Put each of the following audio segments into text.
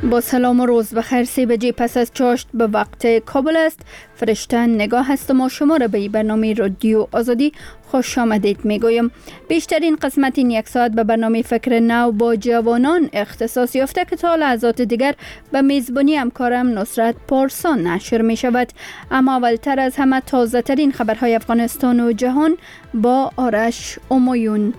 با سلام و روز بخیر. 3 بجه پس از چاشت به وقت کابل است. فرشته نگاه هستم و شما را به برنامه رادیو آزادی خوش آمدید میگویم. بیشترین قسمت این یک ساعت به برنامه فکر نو با جوانان اختصاص یافته که تا لحظات دیگر به میزبانی همکارم نصرت پارسا نشر می شود. اما اولتر از همه تازه ترین خبرهای افغانستان و جهان با آرش امایون.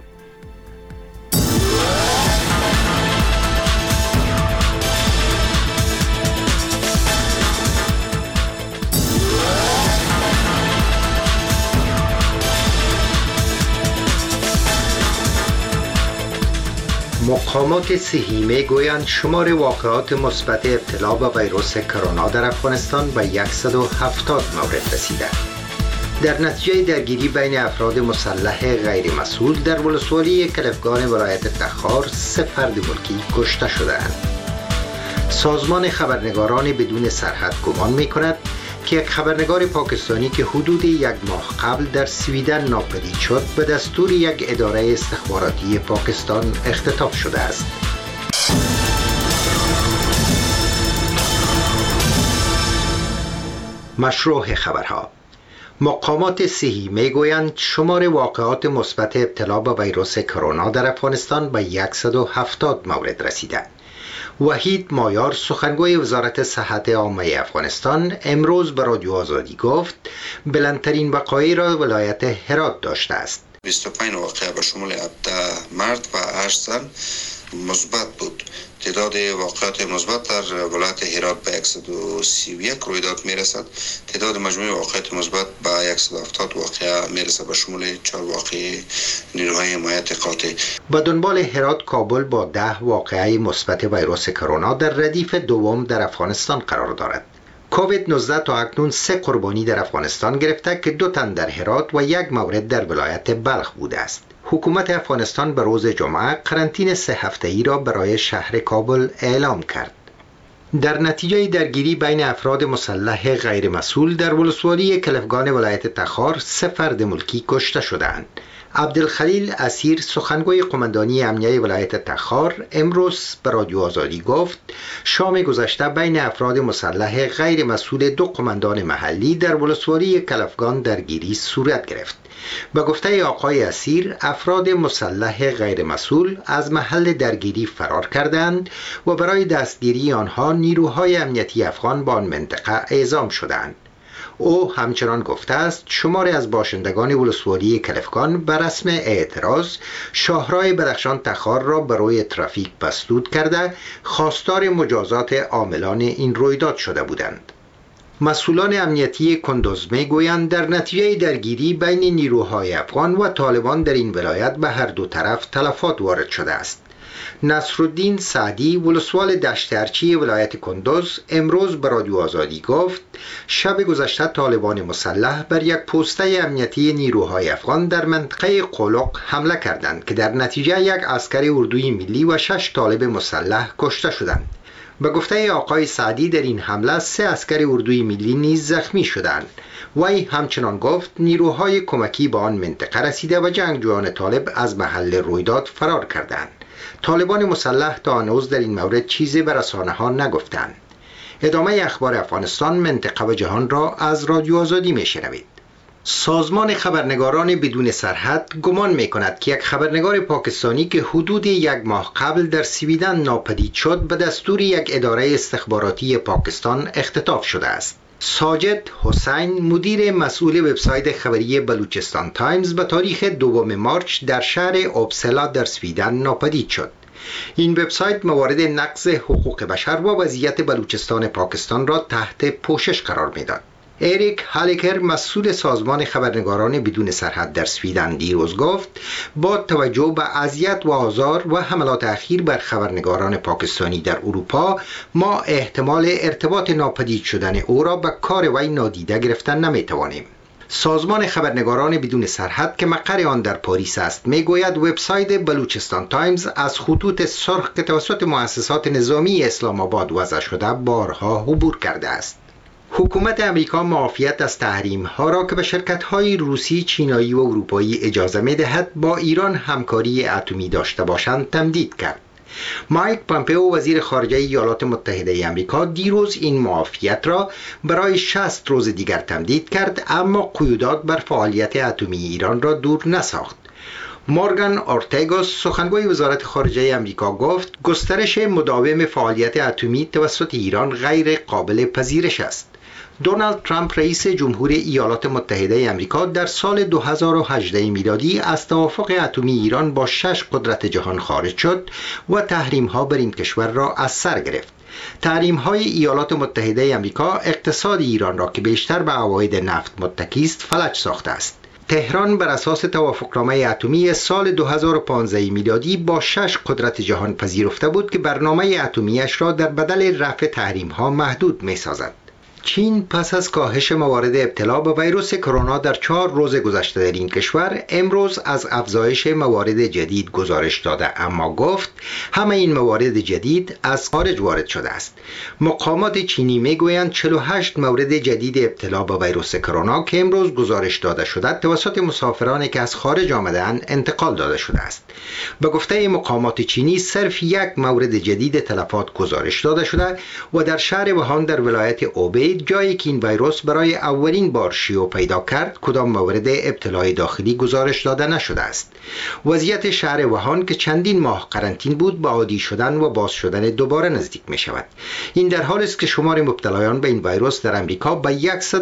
مقامات صحی میگویند شمار واقعات مثبت ابتلا به ویروس کرونا در افغانستان به 170 مورد رسیده. در نتیجه درگیری بین افراد مسلح غیر مسئول در ولسوالی کلفگان ولایت تخار 3 فرد ملکی کشته شده‌اند. سازمان خبرنگاران بدون سرحد گمان می‌کند که یک خبرنگار پاکستانی که حدود 1 ماه قبل در سویدن ناپدید شد به دستور یک اداره استخباراتی پاکستان اختطاف شده است. مشروع خبرها. مقامات صحی میگویند شمار واقعات مثبت ابتلا به ویروس کرونا در افغانستان به 170 مورد رسیده. وحید مایار سخنگوی وزارت صحت عامه افغانستان امروز به رادیو آزادی گفت بلندترین وقایع را ولایت هرات داشته است. 25 واقعه به شمول 17 مرد و 8 زن مثبت بود. تعداد واقعات مثبت در ولایت هرات به 131 رویداد میرسد. تعداد مجموعی واقعات مثبت به 170 واقعه میرسد به شمول 4 واقعه نیروهای حمایت قاطع. به دنبال هرات، کابل با 10 واقعه مثبت ویروس کرونا در ردیف دوم در افغانستان قرار دارد. کووید 19 تا اکنون 3 قربانی در افغانستان گرفته که 2 تن در هرات و 1 مورد در ولایت بلخ بوده است. حکومت افغانستان به روز جمعه قرنطینه 3 هفته‌ای را برای شهر کابل اعلام کرد. در نتیجه درگیری بین افراد مسلح غیر مسئول در ولسوالی کلفگان ولایت تخار 3 فرد ملکی کشته شدند. عبدالخلیل اسیر سخنگوی قماندانی امنیه ولایت تخار امروز به رادیو آزادی گفت شام گذشته بین افراد مسلح غیر مسئول 2 قماندان محلی در ولسوالی کلفگان درگیری صورت گرفت. به گفته آقای اسیر افراد مسلح غیر مسئول از محل درگیری فرار کردند و برای دستگیری آنها نیروهای امنیتی افغان به آن منطقه اعزام شدند. او همچنان گفته است شماری از باشندگان ولسوالی کلفگان به رسم اعتراض شاهراه بدخشان تخار را به روی ترافیک مسدود کرده خواستار مجازات عاملان این رویداد شده بودند. مسئولان امنیتی کندوز میگویند در نتیجه درگیری بین نیروهای افغان و طالبان در این ولایت به هر دو طرف تلفات وارد شده است. نصرالدین سعدی ولسوال دشت ارچی ولایت کندوز امروز به رادیو آزادی گفت شب گذشته طالبان مسلح بر یک پوسته امنیتی نیروهای افغان در منطقه قلق حمله کردند که در نتیجه 1 عسکر اردوی ملی و 6 طالب مسلح کشته شدند. به گفته آقای سعدی در این حمله 3 عسکر اردوی ملی نیز زخمی شدند. وی همچنان گفت نیروهای کمکی به آن منطقه رسیده و جنگجویان طالب از محل رویداد فرار کردند. طالبان مسلح تا هنوز در این مورد چیزی به رسانه‌ها نگفتند. ادامه اخبار افغانستان، منطقه و جهان را از رادیو آزادی میشنوید. سازمان خبرنگاران بدون سرحد گمان می‌کند که یک خبرنگار پاکستانی که حدود 1 ماه قبل در سویدن ناپدید شد به دستور یک اداره استخباراتی پاکستان اختطاف شده است. ساجد حسین مدیر مسئول وبسایت خبری بلوچستان تایمز به تاریخ 2 مارچ در شهر اوبسلا در سویدن ناپدید شد. این وبسایت موارد نقض حقوق بشر و وضعیت بلوچستان پاکستان را تحت پوشش قرار می‌داد. اریک هالیکر مسئول سازمان خبرنگاران بدون سرحد در سویدن دیروز گفت با توجه به اذیت و آزار و حملات اخیر بر خبرنگاران پاکستانی در اروپا ما احتمال ارتباط ناپدید شدن او را به کار وی نادیده گرفتن نمیتوانیم. سازمان خبرنگاران بدون سرحد که مقر آن در پاریس است میگوید وبسایت بلوچستان تایمز از خطوط سرخ که توسط مؤسسات نظامی اسلام آباد وضع شده بارها عبور کرده است. حکومت امریکا معافیت از تحریم‌ها را که به شرکت‌های روسی، چینایی و اروپایی اجازه می‌دهد با ایران همکاری اتمی داشته باشند تمدید کرد. مایک پامپئو وزیر خارجه ایالات متحده آمریکا دیروز این معافیت را برای 60 روز دیگر تمدید کرد، اما قیودات بر فعالیت اتمی ایران را دور نساخت. مورگان اورتگوس سخنگوی وزارت خارجه آمریکا گفت گسترش مداوم فعالیت اتمی توسط ایران غیر قابل پذیرش است. دونالد ترامپ رئیس جمهور ایالات متحده آمریکا در سال 2018 میلادی از توافق اتمی ایران با 6 قدرت جهان خارج شد و تحریم‌ها بر این کشور را از سر گرفت. تحریم‌های ایالات متحده آمریکا اقتصاد ایران را که بیشتر به عواید نفت متکی است فلج ساخته است. تهران بر اساس توافقنامه اتمی سال 2015 میلادی با 6 قدرت جهان پذیرفته بود که برنامه اتمیش را در بدل رفع تحریم‌ها محدود می‌سازد. چین پس از کاهش موارد ابتلا به ویروس کرونا در 4 روز گذشته در این کشور امروز از افزایش موارد جدید گزارش داده، اما گفت همه این موارد جدید از خارج وارد شده است. مقامات چینی میگویند 48 مورد جدید ابتلا به ویروس کرونا که امروز گزارش داده شده توسط مسافرانی که از خارج آمده‌اند انتقال داده شده است. به گفته مقامات چینی صرف 1 مورد جدید تلفات گزارش داده شده و در شهر ووهان در ولایت اوبی جایی که این ویروس برای اولین بار شیوع پیدا کرد کدام مورد ابتلای داخلی گزارش داده نشده است. وضعیت شهر ووهان که چندین ماه قرنطین بود به عادی شدن و باز شدن دوباره نزدیک می شود. این در حالی است که شمار مبتلایان به این ویروس در امریکا به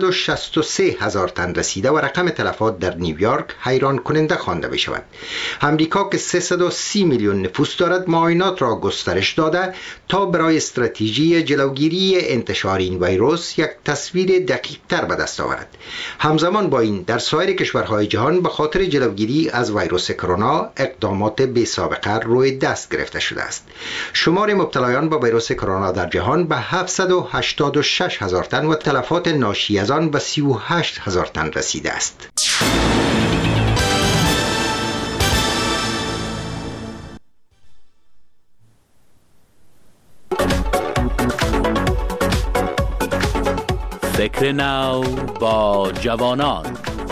163,000 تن رسیده و رقم تلفات در نیویورک حیران کننده خوانده می شود. امریکا که 330 میلیون نفوس دارد معاینات را گسترش داده تا برای استراتژی جلوگیری انتشار این ویروس یک تصویر دقیق تر به دست آورد. همزمان با این در سایر کشورهای جهان به خاطر جلوگیری از ویروس کرونا اقدامات بی سابقه روی دست گرفته شده است. شمار مبتلایان به ویروس کرونا در جهان به 786,000 تن و تلفات ناشی از آن به 38,000 تن رسیده است. فکر نو با جوانان.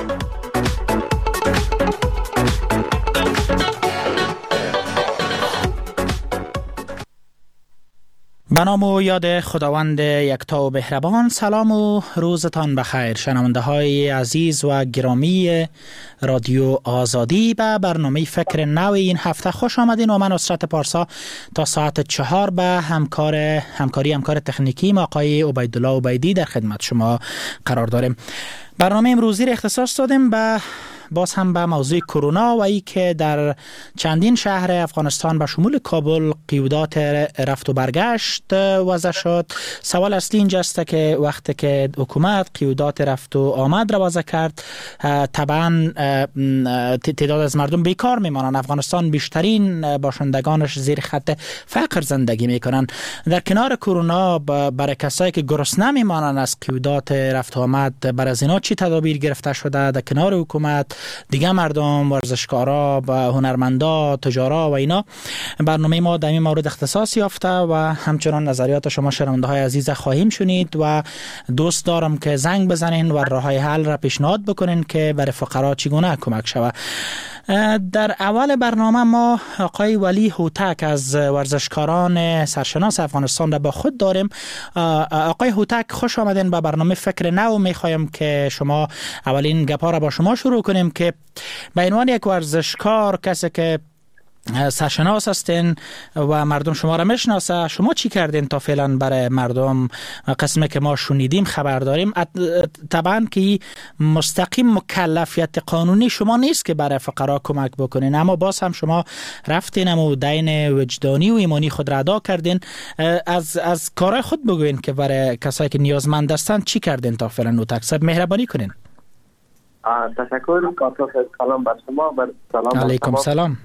به نام و یاد خداوند یکتا و مهربان. سلام و روزتان بخیر شنونده های عزیز و گرامی رادیو آزادی. به برنامه فکر نو این هفته خوش آمدین و من نصرت پارسا تا ساعت 4 به همکار تکنیکی آقای عبیدالله عبیدی در خدمت شما قرار داریم. برنامه امروزی را اختصاص دادیم باز هم به موضوع کرونا و ای که در چندین شهر افغانستان به شمول کابل قیودات رفت و برگشت وضع شد. سوال اصلی اینجا است که وقتی که حکومت قیودات رفت و آمد را وضع کرد طبعا تعداد از مردم بیکار میمانند. افغانستان بیشترین باشندگانش زیر خط فقر زندگی میکنند. در کنار کرونا برای کسایی که گرسنه میمانند از قیودات رفت و آمد بر از اینا چی تدابیر گرفته شده؟ در کنار حکومت دیگه مردم، ورزشکارا و هنرمندا، تجارا و اینا برنامه ما در این مورد اختصاص یافته و همچنان نظریات شما شنونده های عزیز خواهیم شنید و دوست دارم که زنگ بزنین و راه های حل را پیشنهاد بکنین که برای فقرا چگونه کمک شود. در اول برنامه ما آقای ولی هوتک از ورزشکاران سرشناس افغانستان را با خود داریم. آقای هوتک خوش آمدین به برنامه فکر نو. میخوایم که شما اولین گپا را با شما شروع کنیم که به عنوان یک ورزشکار، کسی که سرشناس هستین و مردم شما را میشناسه، شما چی کردین تا فعلا برای مردم؟ قسمی که ما شنیدیم خبر داریم طبعا که مستقیم مکلفیت قانونی شما نیست که برای فقرا کمک بکنین، اما باز هم شما رفتین و دین وجدانی و ایمانی خود را ادا کردین. از کارهای خود بگوین که برای کسایی که نیازمند هستند چی کردین تا فعلا؟ نوتک صاحب مهربانی کنین. تشکر. سلام بر شما. سلام علیکم. سلام.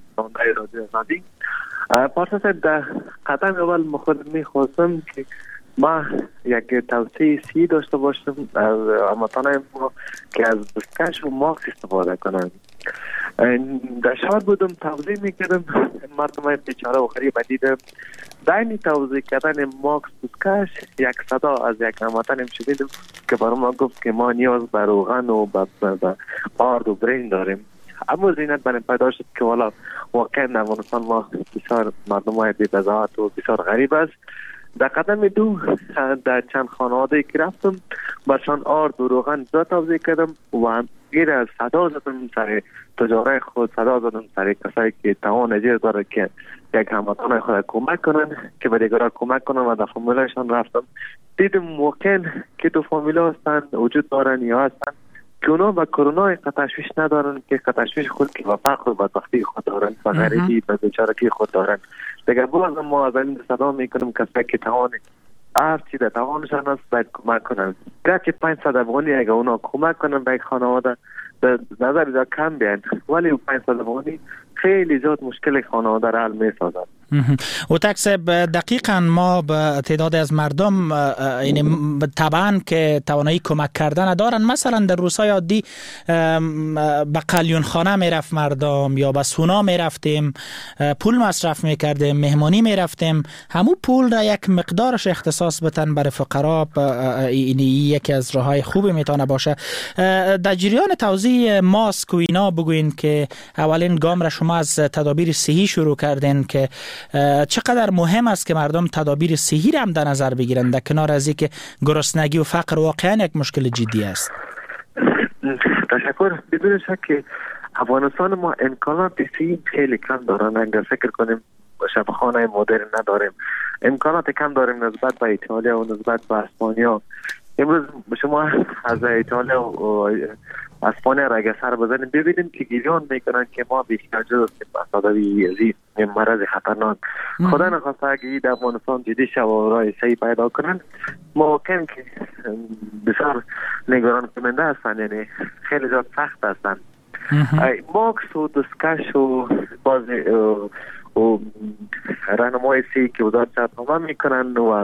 پارسا صاحب، در قدم اول خود میخواستم که ما یک توصیه داشته باشم از هموطنان ما که از دستکش و ماسک استفاده کنند. در شهر بودم توضیح میکردم، مردم بیچاره و غریب دیدم دائمی توضیح کردن ماسک دستکش یک صدا از یک هموطن شنیدم که برای ما گفت که ما نیاز به روغن و به آرد و برنج داریم. اما زینت برای پیدا شد که والا واقعا در افغانستان ما بسیار مردم های بی‌بضاعت و بسیار غریب است. در قدم دو در چند خانواده که رفتم برشان آرد و روغن زیاد توزیع کردم و غیر از صدا زدم سر تجاره خود، صدا زدم سر کسایی که توان اجیر داره که یک هموطن خود کمک کنن که به دیگران کمک کنن و در فامیلشان رفتم. دیدم واقعا که دو فامیلا هستند وجود دارن یا هستند که اونا با کرونا تشویش ندارن، که تشویش خود که و فقر و بدبختی خود دارن و غریبی و بیچارگی خود دارن. دیگه باز ما از این صدا میکنم کسایی که توان هر چی در توانشان است باید کمک کنن. گرچه 500 افغانی اگه اونا کمک کنن به یک خانواده در نظر دا کم بیان، ولی 500 افغانی خیلی زیاد مشکل خانواده را حل می‌سازد. و تکسب دقیقاً ما به تعداد از مردم یعنی طبعاً که توانایی کمک کردن دارن. مثلا در روزهای عادی به قلیون خانه میرفت مردم یا به سونا میرفتیم، پول مصرف میکردیم، مهمانی میرفتیم، همون پول را یک مقدارش اختصاص بتن برای فقرا. این یکی از راههای خوبی میتونه باشه. در جریان توزیع ماسک و اینا بگوین که اولین گام را شما از تدابیر صحی شروع کردین که چقدر مهم است که مردم تدابیر صحی را هم در نظر بگیرند، در کنار از اینکه گرسنگی و فقر واقعا یک مشکل جدی است. تشکر. بدون شک که افغانستان ما امکانات صحی خیلی کم دارن. اگر فکر کنیم شفاخانه مدرن نداریم، امکانات کم داریم نسبت به ایتالیا و نسبت به اسپانیا. امروز شما از ایتالیا و اسپانیا را اگر سر بزنیم ببینیم که گریان میکنن که ما بی‌احتیاجی هستیم به صدوی ازی مرض خطرناک. خدا نخواسته اگه در افغانستان جدی شو و راه صحیح پیدا کنن ممکن که بسیار نگران کننده هستن، یعنی خیلی زیاد سخت هستن. ماکس و دستکش و باز و راهنمای صحی که وزارت صحت میکنن و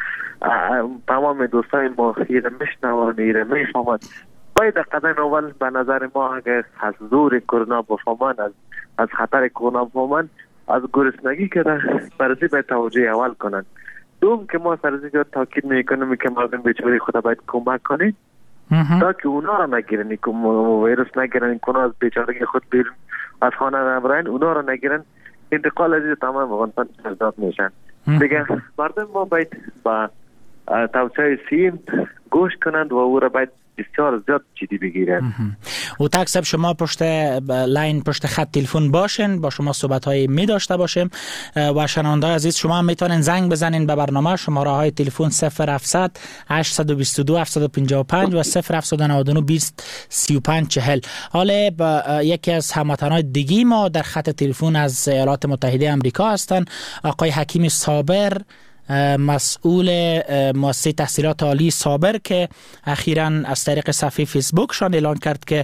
تمام دوستای ما ایره میشنون، ایره میفهمند. باید در قدم اول به نظر ما اگر از زور کرونا بفهمن، از خطر کرونا بفهمن، از گرسنگی که برزی باید توجه اول کنن. دوم که ما سرزی جا تاکید میکنیم که مردم بیچاره خدا باید کمک کنید تا که اونا را نگیرن، که ویروس نگیرن، که اونا از بیچارگی خود بیرون از خانه نبرن، اونا را نگیرن، انتقال از تمام افغانستان سرداد میشن. دیگه مردم ما باید با توصیه سیم گوش کنند و او را باید بسیار زیاد جدی بگیرند. و تکسب شما پشت لاین، پشت خط تلفن باشین، با شما صحبت های می داشته باشیم و شنونده عزیز شما هم میتونین زنگ بزنین به برنامه. شماره های تلفن 0700 822 755 و 0799 20 35 40. حالا یکی از هموطنان دیگی ما در خط تلفن از ایالات متحده آمریکا هستن، آقای حکیم صابر، مسئول مؤسسه تحصیلات عالی صابر، که اخیراً از طریق صفحه فیسبوکشان اعلان کرد که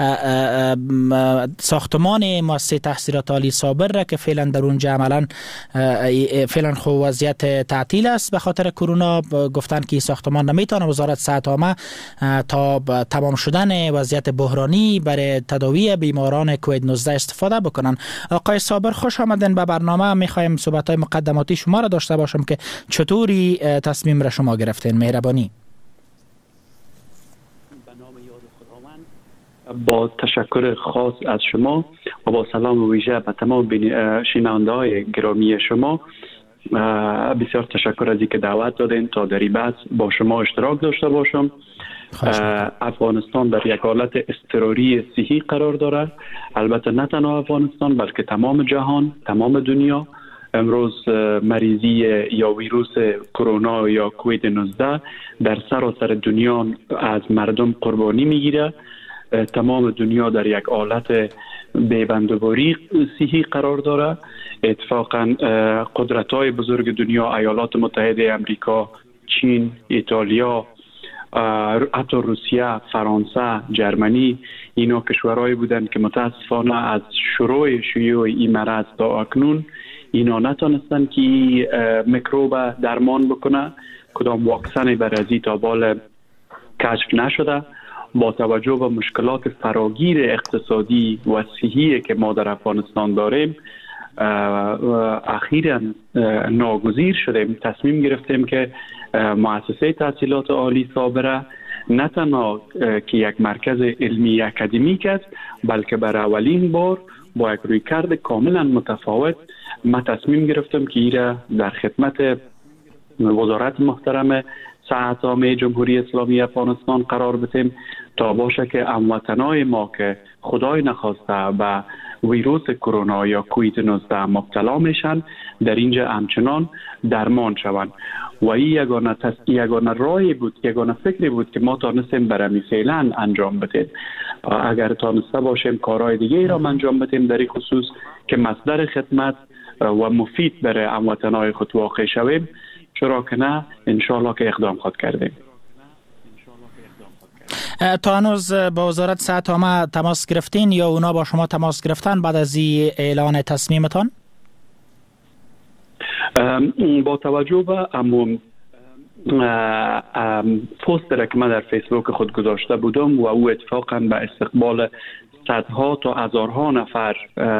ساختمان مؤسسه تحصیلات عالی صابر را که فعلا در اونجا عملاً فعلا خو وضعیت تعطیل است به خاطر کرونا، گفتن که ساختمان نمیتونه وزارت صحت عامه تا تمام شدن وضعیت بحرانی برای تداوی بیماران کووید 19 استفاده بکنن. آقای صابر خوش آمدین به برنامه. میخوایم صحبت‌های مقدماتی شما را داشته باشم که چطوری تصمیم را شما گرفتین؟ مهربانی. به نام یاد خداوند، با تشکر خاص از شما و با سلام ویژه به تمام شنونده های گرامی شما، بسیار تشکر از اینکه دعوت دادین تا در این بحث با شما اشتراک داشته باشم. افغانستان در یک حالت اضطراری صحی قرار دارد. البته نه تنها افغانستان بلکه تمام جهان، تمام دنیا امروز مریضی یا ویروس کرونا یا کووید 19 در سراسر دنیا از مردم قربانی میگیره. تمام دنیا در یک حالت بی‌بندوباری صحی قرار داره. اتفاقا قدرت‌های بزرگ دنیا، ایالات متحده آمریکا، چین، ایتالیا، حتی روسیه، فرانسه، جرمنی، اینا کشورهایی بودند که متاسفانه از شروع شیوع این مرض تا اکنون اینا نتونستن که میکروب درمان بکنه. کدام واکسن برای تا بال کشف نشده. با توجه به مشکلات فراگیر اقتصادی و صحی که ما در افغانستان داریم، اخیراً ناگزیر شدیم، تصمیم گرفتیم که مؤسسه تحصیلات عالی صابره نه تنها که یک مرکز علمی اکادمیک است، بلکه برای اولین بار با یک رویکرد کاملا متفاوت ما تصمیم گرفتم که ایره در خدمت وزارت محترم صحت عامه جمهوری اسلامی افغانستان قرار بدیم تا باشه که هموطنای ما که خدای نخواسته به ویروس کرونا یا کووید 19 مبتلا میشن در اینجا همچنان درمان شوند. و این یگانه راهی بود، یگانه فکری بود که ما تانستیم برای فعلا انجام بدیم. اگر تانسته باشیم کارهای دیگه را انجام بدیم در این خصوص که مصدر خدمت و مفید برای هموطنای خود واقع شویم، چرا که نه، انشالله که اقدام خود کردیم. تا هنوز با وزارت صحت عامه تماس گرفتین یا اونا با شما تماس گرفتن بعد از این اعلان تصمیمتان؟ با توجه به پوستر که من در فیسبوک خود گذاشته بودم و او اتفاقا به استقبال صدها تا هزارها نفر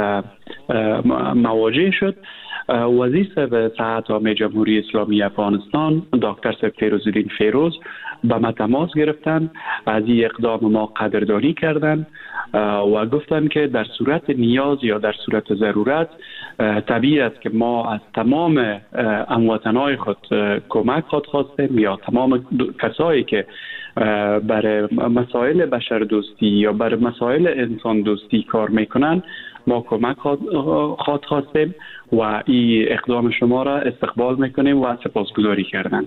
مواجه شد، وزیر به صحت عامه جمهوری اسلامی افغانستان دکتر فیروزالدین فیروز به ما تماس گرفتن، از این اقدام ما قدردانی کردند و گفتند که در صورت نیاز یا در صورت ضرورت طبیعی است که ما از تمام هموطنان خود کمک خواستیم یا تمام کسایی که برای مسائل بشردوستی یا برای مسائل انسان دوستی کار میکنن ما کمک خواستیم و این اقدام شما را استقبال میکنیم و سپاسگزاری کردن.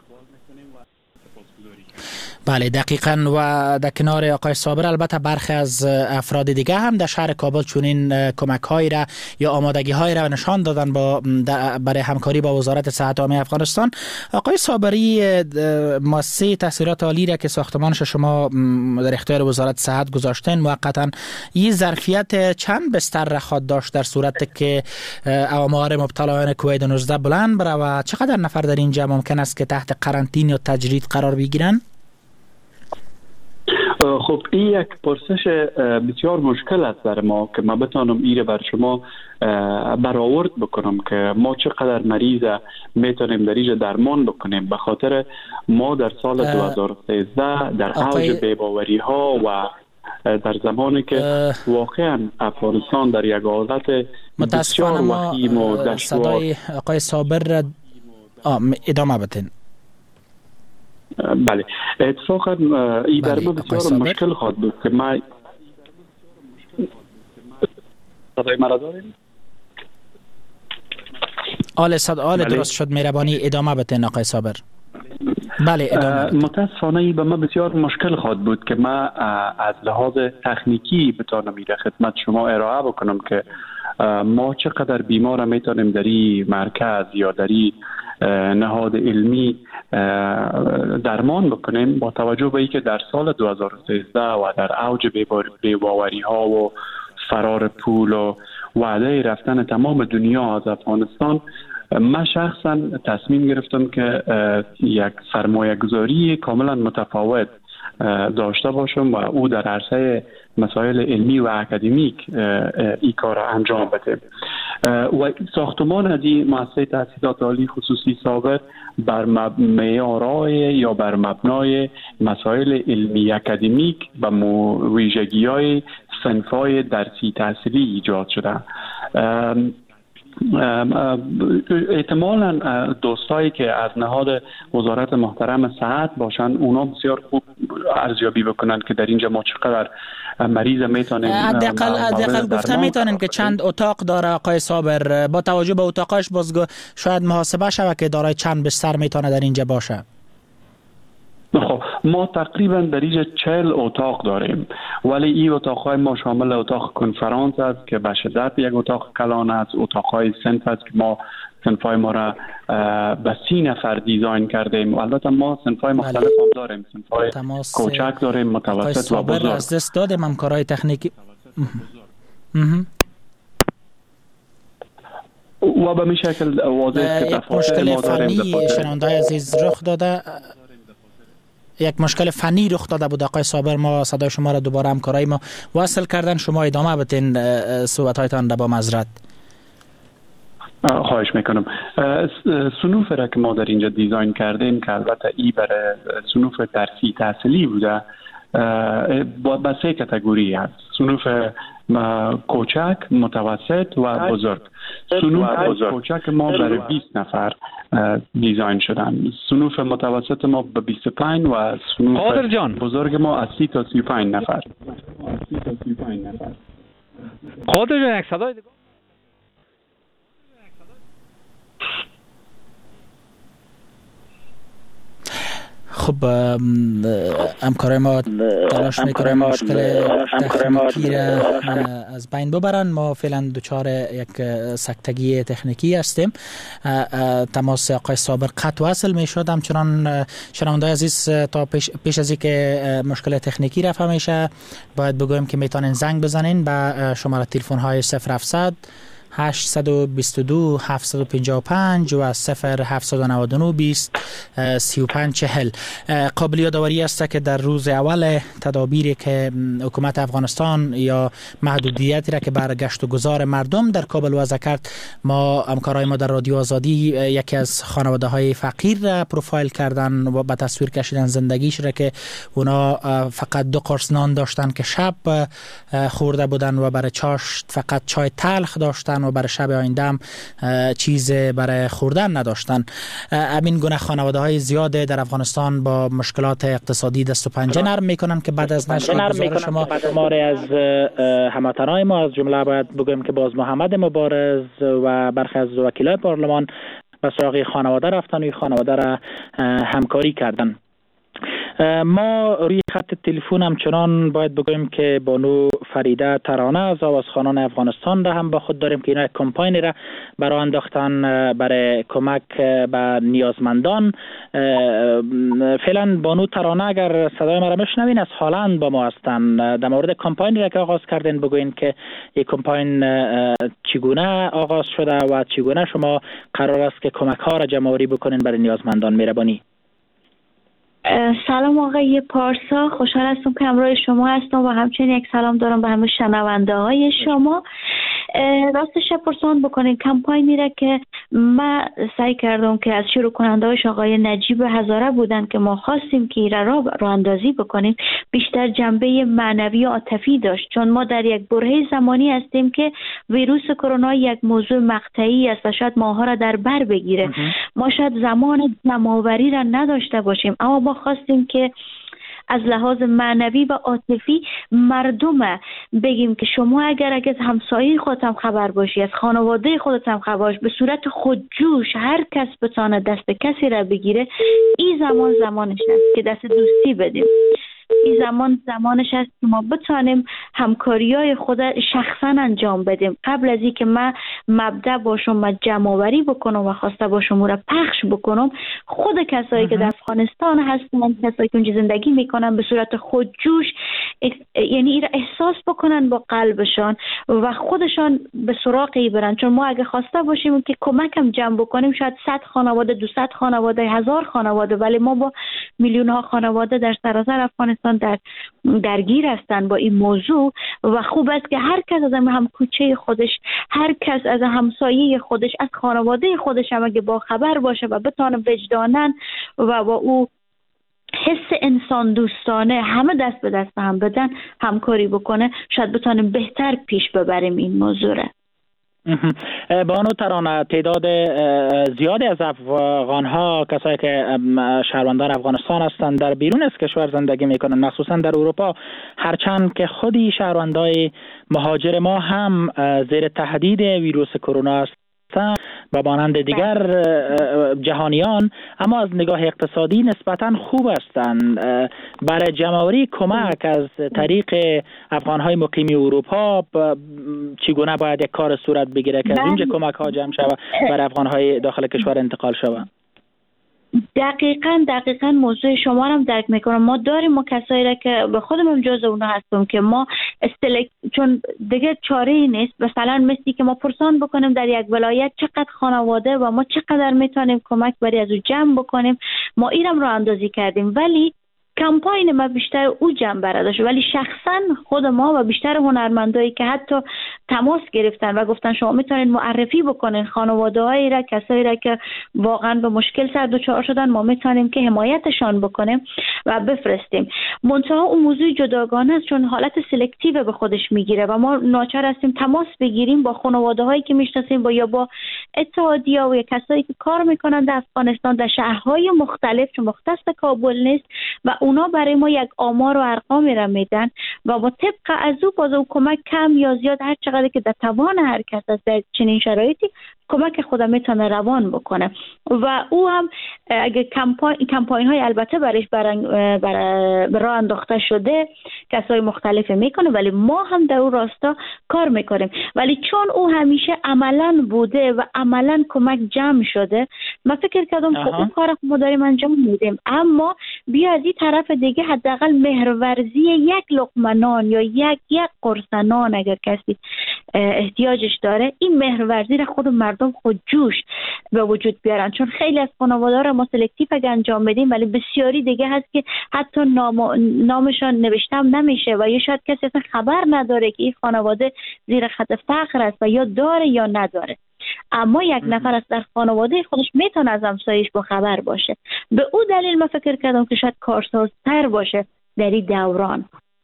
بله دقیقاً. و در کنار آقای صابر البته برخی از افراد دیگه هم در شهر کابل چنین کمک‌هایی را یا آمادگی‌هایی را نشان دادن برای همکاری با وزارت صحت عامه افغانستان. آقای صابری، مؤسسه تحصیلات عالی را که ساختمانش شما در اختیار وزارت صحت گذاشتین موقتاً، این ظرفیت چند بستر را خواهد داشت در صورتی که آمار مبتلایان کووید 19 بلند بره و چقدر نفر در اینجا ممکن است که تحت قرنطینه یا تجرید قرار بگیرن؟ خب این یک پرسش بسیار مشکل است برای ما که ما بتانم ایره بر شما برآورد بکنم که ما چقدر مریض میتونیم در اینجا درمان بکنیم، به خاطر ما در سال 2013 در اوج بی‌باوری ها و در زمانی که واقعا افغانستان در یک حالت بسیار وخیم و دشوار. صدای آقای صابر ادامه بدین. بله اتفاقا این در ما بسیار مشکل خواهد بود که ما صدای مرا داریم؟ آل درست شد، مهربانی ادامه بدین آقای صابر. بله ادامه. متاسفانه به ما بسیار مشکل خواهد بود که ما از لحاظ تکنیکی بتانم ایره خدمت شما ارائه بکنم که ما چقدر بیمار میتونیم در این مرکز یا در این نهاد علمی درمان بکنیم، با توجه به اینکه در سال 2013 و در اوج بی‌باوری ها و فرار پول و وعده رفتن تمام دنیا از افغانستان، من شخصا تصمیم گرفتم که یک سرمایه گذاری کاملا متفاوت داشته باشم و او در عرصه مسائل علمی و اکادمیک این کار را انجام بده. و ساختمان از این مؤسسه تحصیلات عالی خصوصی سابق بر معیارهای یا بر مبنای مسائل علمی اکادمیک و ویژگی‌های صنف‌های درسی تحصیلی ایجاد شده. احتمالاً دوستایی که از نهاد وزارت محترم صحت باشن اونا بسیار خوب ارزیابی بکنن که در اینجا ما چقدر مریض میتونیم حداقل گفته میتونیم که چند اتاق داره آقای صابر، با توجه به اتاقاش بازگو شاید محاسبه شوه که دارای چند بستر میتونه در اینجا باشه. خب ما تقریبا در اینجا 40 اتاق داریم، ولی این اتاقهای ما شامل اتاق کنفرانس است که به شدت یک اتاق کلان است، اتاقهای صنف است که ما صنفای ما را به 30 نفر دیزاین کردیم و البته ما صنفای مختلف هم داریم، صنفای کوچک داریم، متوسط و بزرگ. از دست دادیم همکارای تکنیکی و به می شکل واضح که مشکل فنی شنونده‌های عزیز رخ داده، یک مشکل فنی رخ داده بود آقای صابر. ما صدای شما را دوباره همکارای ما واصل کردن، شما ادامه بدین صحبت‌هایتان را با معذرت. خواهش میکنم. صنوف را که ما در اینجا دیزاین کردیم که البته ای برای صنوف درسی تحصیلی بوده با 3 کاتگوری هست: صنوف کوچک، متوسط و بزرگ. صنوف کوچک ما برای 20 نفر دیزاین شدن، صنوف متوسط ما به 25 و صنوف بزرگ ما از 30 تا 35 نفر. قادر جان، یک صدای دیگه. خب همکارای ما تلاش میکنن مشکل تکنیکی را از بین ببرن. ما فعلا دچار یک سکتگی تکنیکی هستیم. تماس آقای صابر قطع وصل میشد. همچنان شنونده‌های عزیز تا پیش از اینکه مشکل تکنیکی رفع میشه باید بگویم که میتونین زنگ بزنین به شماره تلفن های 0700 822 755 و 0799 20 35 40. قابل یادآوری است که در روز اول تدابیری که حکومت افغانستان یا محدودیتی را که بر گشت و گذار مردم در کابل وضع کرد، ما همکارای ما در رادیو آزادی یکی از خانواده های فقیر را پروفایل کردن و به تصویر کشیدن زندگیش را که اونا فقط 2 قرص نان داشتن که شب خورده بودن و برای چاشت فقط چای تلخ داشتن و برای شب آینده هم چیز برای خوردن نداشتن. همین گونه خانواده های زیاد در افغانستان با مشکلات اقتصادی دست و پنجه نرم میکنن که بعد از نشر گزارش شما شماری از هموطنان ما از جمله باید بگویم که باز محمد مبارز و برخی از وکیلای پارلمان به سراغ خانواده رفتن و این خانواده را همکاری کردن. ما روی خط تلفن همچنان باید بگویم که بانو فریده ترانه از آوازخوانان افغانستان را هم با خود داریم که اینا یک کمپاینی را برای انداختن برای کمک به نیازمندان. فعلا بانو ترانه اگر صدای ما را میشنوین از هالند با ما هستن. در مورد کمپاینی را که آغاز کردین بگوین که این کمپاین چگونه آغاز شده و چگونه شما قرار است که کمک ها را جمع آوری بکنین برای نیازمندان. مهربانی. سلام آقای پارسا، خوشحال هستم که همراه شما هستم و همچنین یک سلام دارم به همه شنونده های شما. راستش پرسان بکنید کمپاینی را که ما سعی کردم که از شروع کننده هاش آقای نجیب هزاره بودن که ما خواستیم که ایره را اندازی بکنیم، بیشتر جنبه معنوی و عاطفی داشت، چون ما در یک برهه زمانی هستیم که ویروس کرونا یک موضوع مقطعی است و شاید ماها را در بر بگیره. ما شاید زمان جمع‌آوری را نداشته باشیم، اما ما خواستیم که از لحاظ معنوی و عاطفی مردم بگیم که شما اگر از همسایه خودت هم خبر باشی، از خانواده خودت هم خبر باش، به صورت خودجوش هر کس بتونه دست کسی را بگیره، این زمانش است که دست دوستی بدیم. این زمانش است که ما بتانیم همکاری‌های خود شخصا انجام بدیم. قبل از اینکه من مبدأ باشم و جمع‌آوری بکنم و خواسته باشم و را پخش بکنم، خود کسایی که در افغانستان هستن، کسایی که اونجا زندگی میکنن، به صورت خودجوش یعنی این را احساس بکنن با قلبشان و خودشان به سراغ ای برن. چون ما اگه خواسته باشیم که کمکم جمع بکنیم، شاید 100 خانواده، 200 خانواده، 1000 خانواده، ولی ما با میلیون ها خانواده در سراسر افغانستان درگیر هستن با این موضوع و خوب است که هر کس از هم کوچه خودش، هر کس از همسایه خودش، از خانواده خودش هم اگه با خبر باشه و بتونه وجدانن و با او حس انسان دوستانه همه دست به دست هم بدن، همکاری بکنه، شاید بتونیم بهتر پیش ببریم این موضوع را. بانو ترانه، تعداد زیادی از افغان‌ها، کسایی که شهروندان افغانستان هستند، در بیرون از کشور زندگی میکنن، مخصوصا در اروپا، هرچند که خودی شهروندای مهاجر ما هم زیر تهدید ویروس کرونا است و مانند دیگر جهانیان، اما از نگاه اقتصادی نسبتا خوب هستند. برای جمع‌آوری کمک از طریق افغان‌های مقیم اروپا چگونه باید یک کار صورت بگیره که از اونجا کمک‌ها جمع شود برای افغان‌های داخل کشور انتقال شود؟ دقیقاً موضوع شما رو هم درک میکنم. ما داریم ما کسایی را که به خودمون جز اونا هستم که ما چون دیگه چاره ای نیست، مثلا مثلی که ما پرسان بکنیم در یک ولایت چقدر خانواده و ما چقدر میتونیم کمک برای از او جمع بکنیم، ما اینم رو اندازی کردیم، ولی کمپاین ما بیشتر او جنبه را داشت. ولی شخصا خود ما و بیشتر هنرمندایی که حتی تماس گرفتن و گفتن شما میتونید معرفی بکنین خانواده‌هایی را، کسایی را که واقعا به مشکل سر دچار شدن، ما میتونیم که حمایتشان بکنیم و بفرستیم. منتها اون موضوع جداگانه است چون حالت سلکتیو به خودش میگیره و ما ناچار هستیم تماس بگیریم با خانواده‌هایی که میشناسیم یا با اتحادیه و کسایی که کار میکنن در افغانستان در شهرهای مختلف چون مختص کابل نیست و اونا برای ما یک آمار و ارقامی را میدن و با طبق از او باز او کمک کم یا زیاد هر چقدر که در توان هر کس است در چنین شرایطی کمک خودم میتونه روان بکنه و او هم اگه کمپاین های البته برایش راه انداخته شده کسای مختلف میکنه ولی ما هم در اون راستا کار میکنیم ولی چون او همیشه عملاً بوده و عملاً کمک جمع شده من فکر کردم خب اون کار ما داریم انجام میدیم اما بیا از این طرف دیگه حداقل مهرورزی یک لقمه نان یا یک قرص نان اگر کسی احتیاجش داره این مهرورزی را خود مردم خود جوش به وجود بیارن چون خیلی از خانواده را ما سلکتیو انجام بدیم ولی بسیاری دیگه هست که حتی نامشان نوشتم نمیشه و یا شاید کسی اصلا خبر نداره که این خانواده زیر خط فقر است و یا داره یا نداره اما یک نفر از در خانواده خودش میتونه از همسایش با خبر باشه به او دلیل من فکر کردم که شاید کارسازتر باشه در این دوران.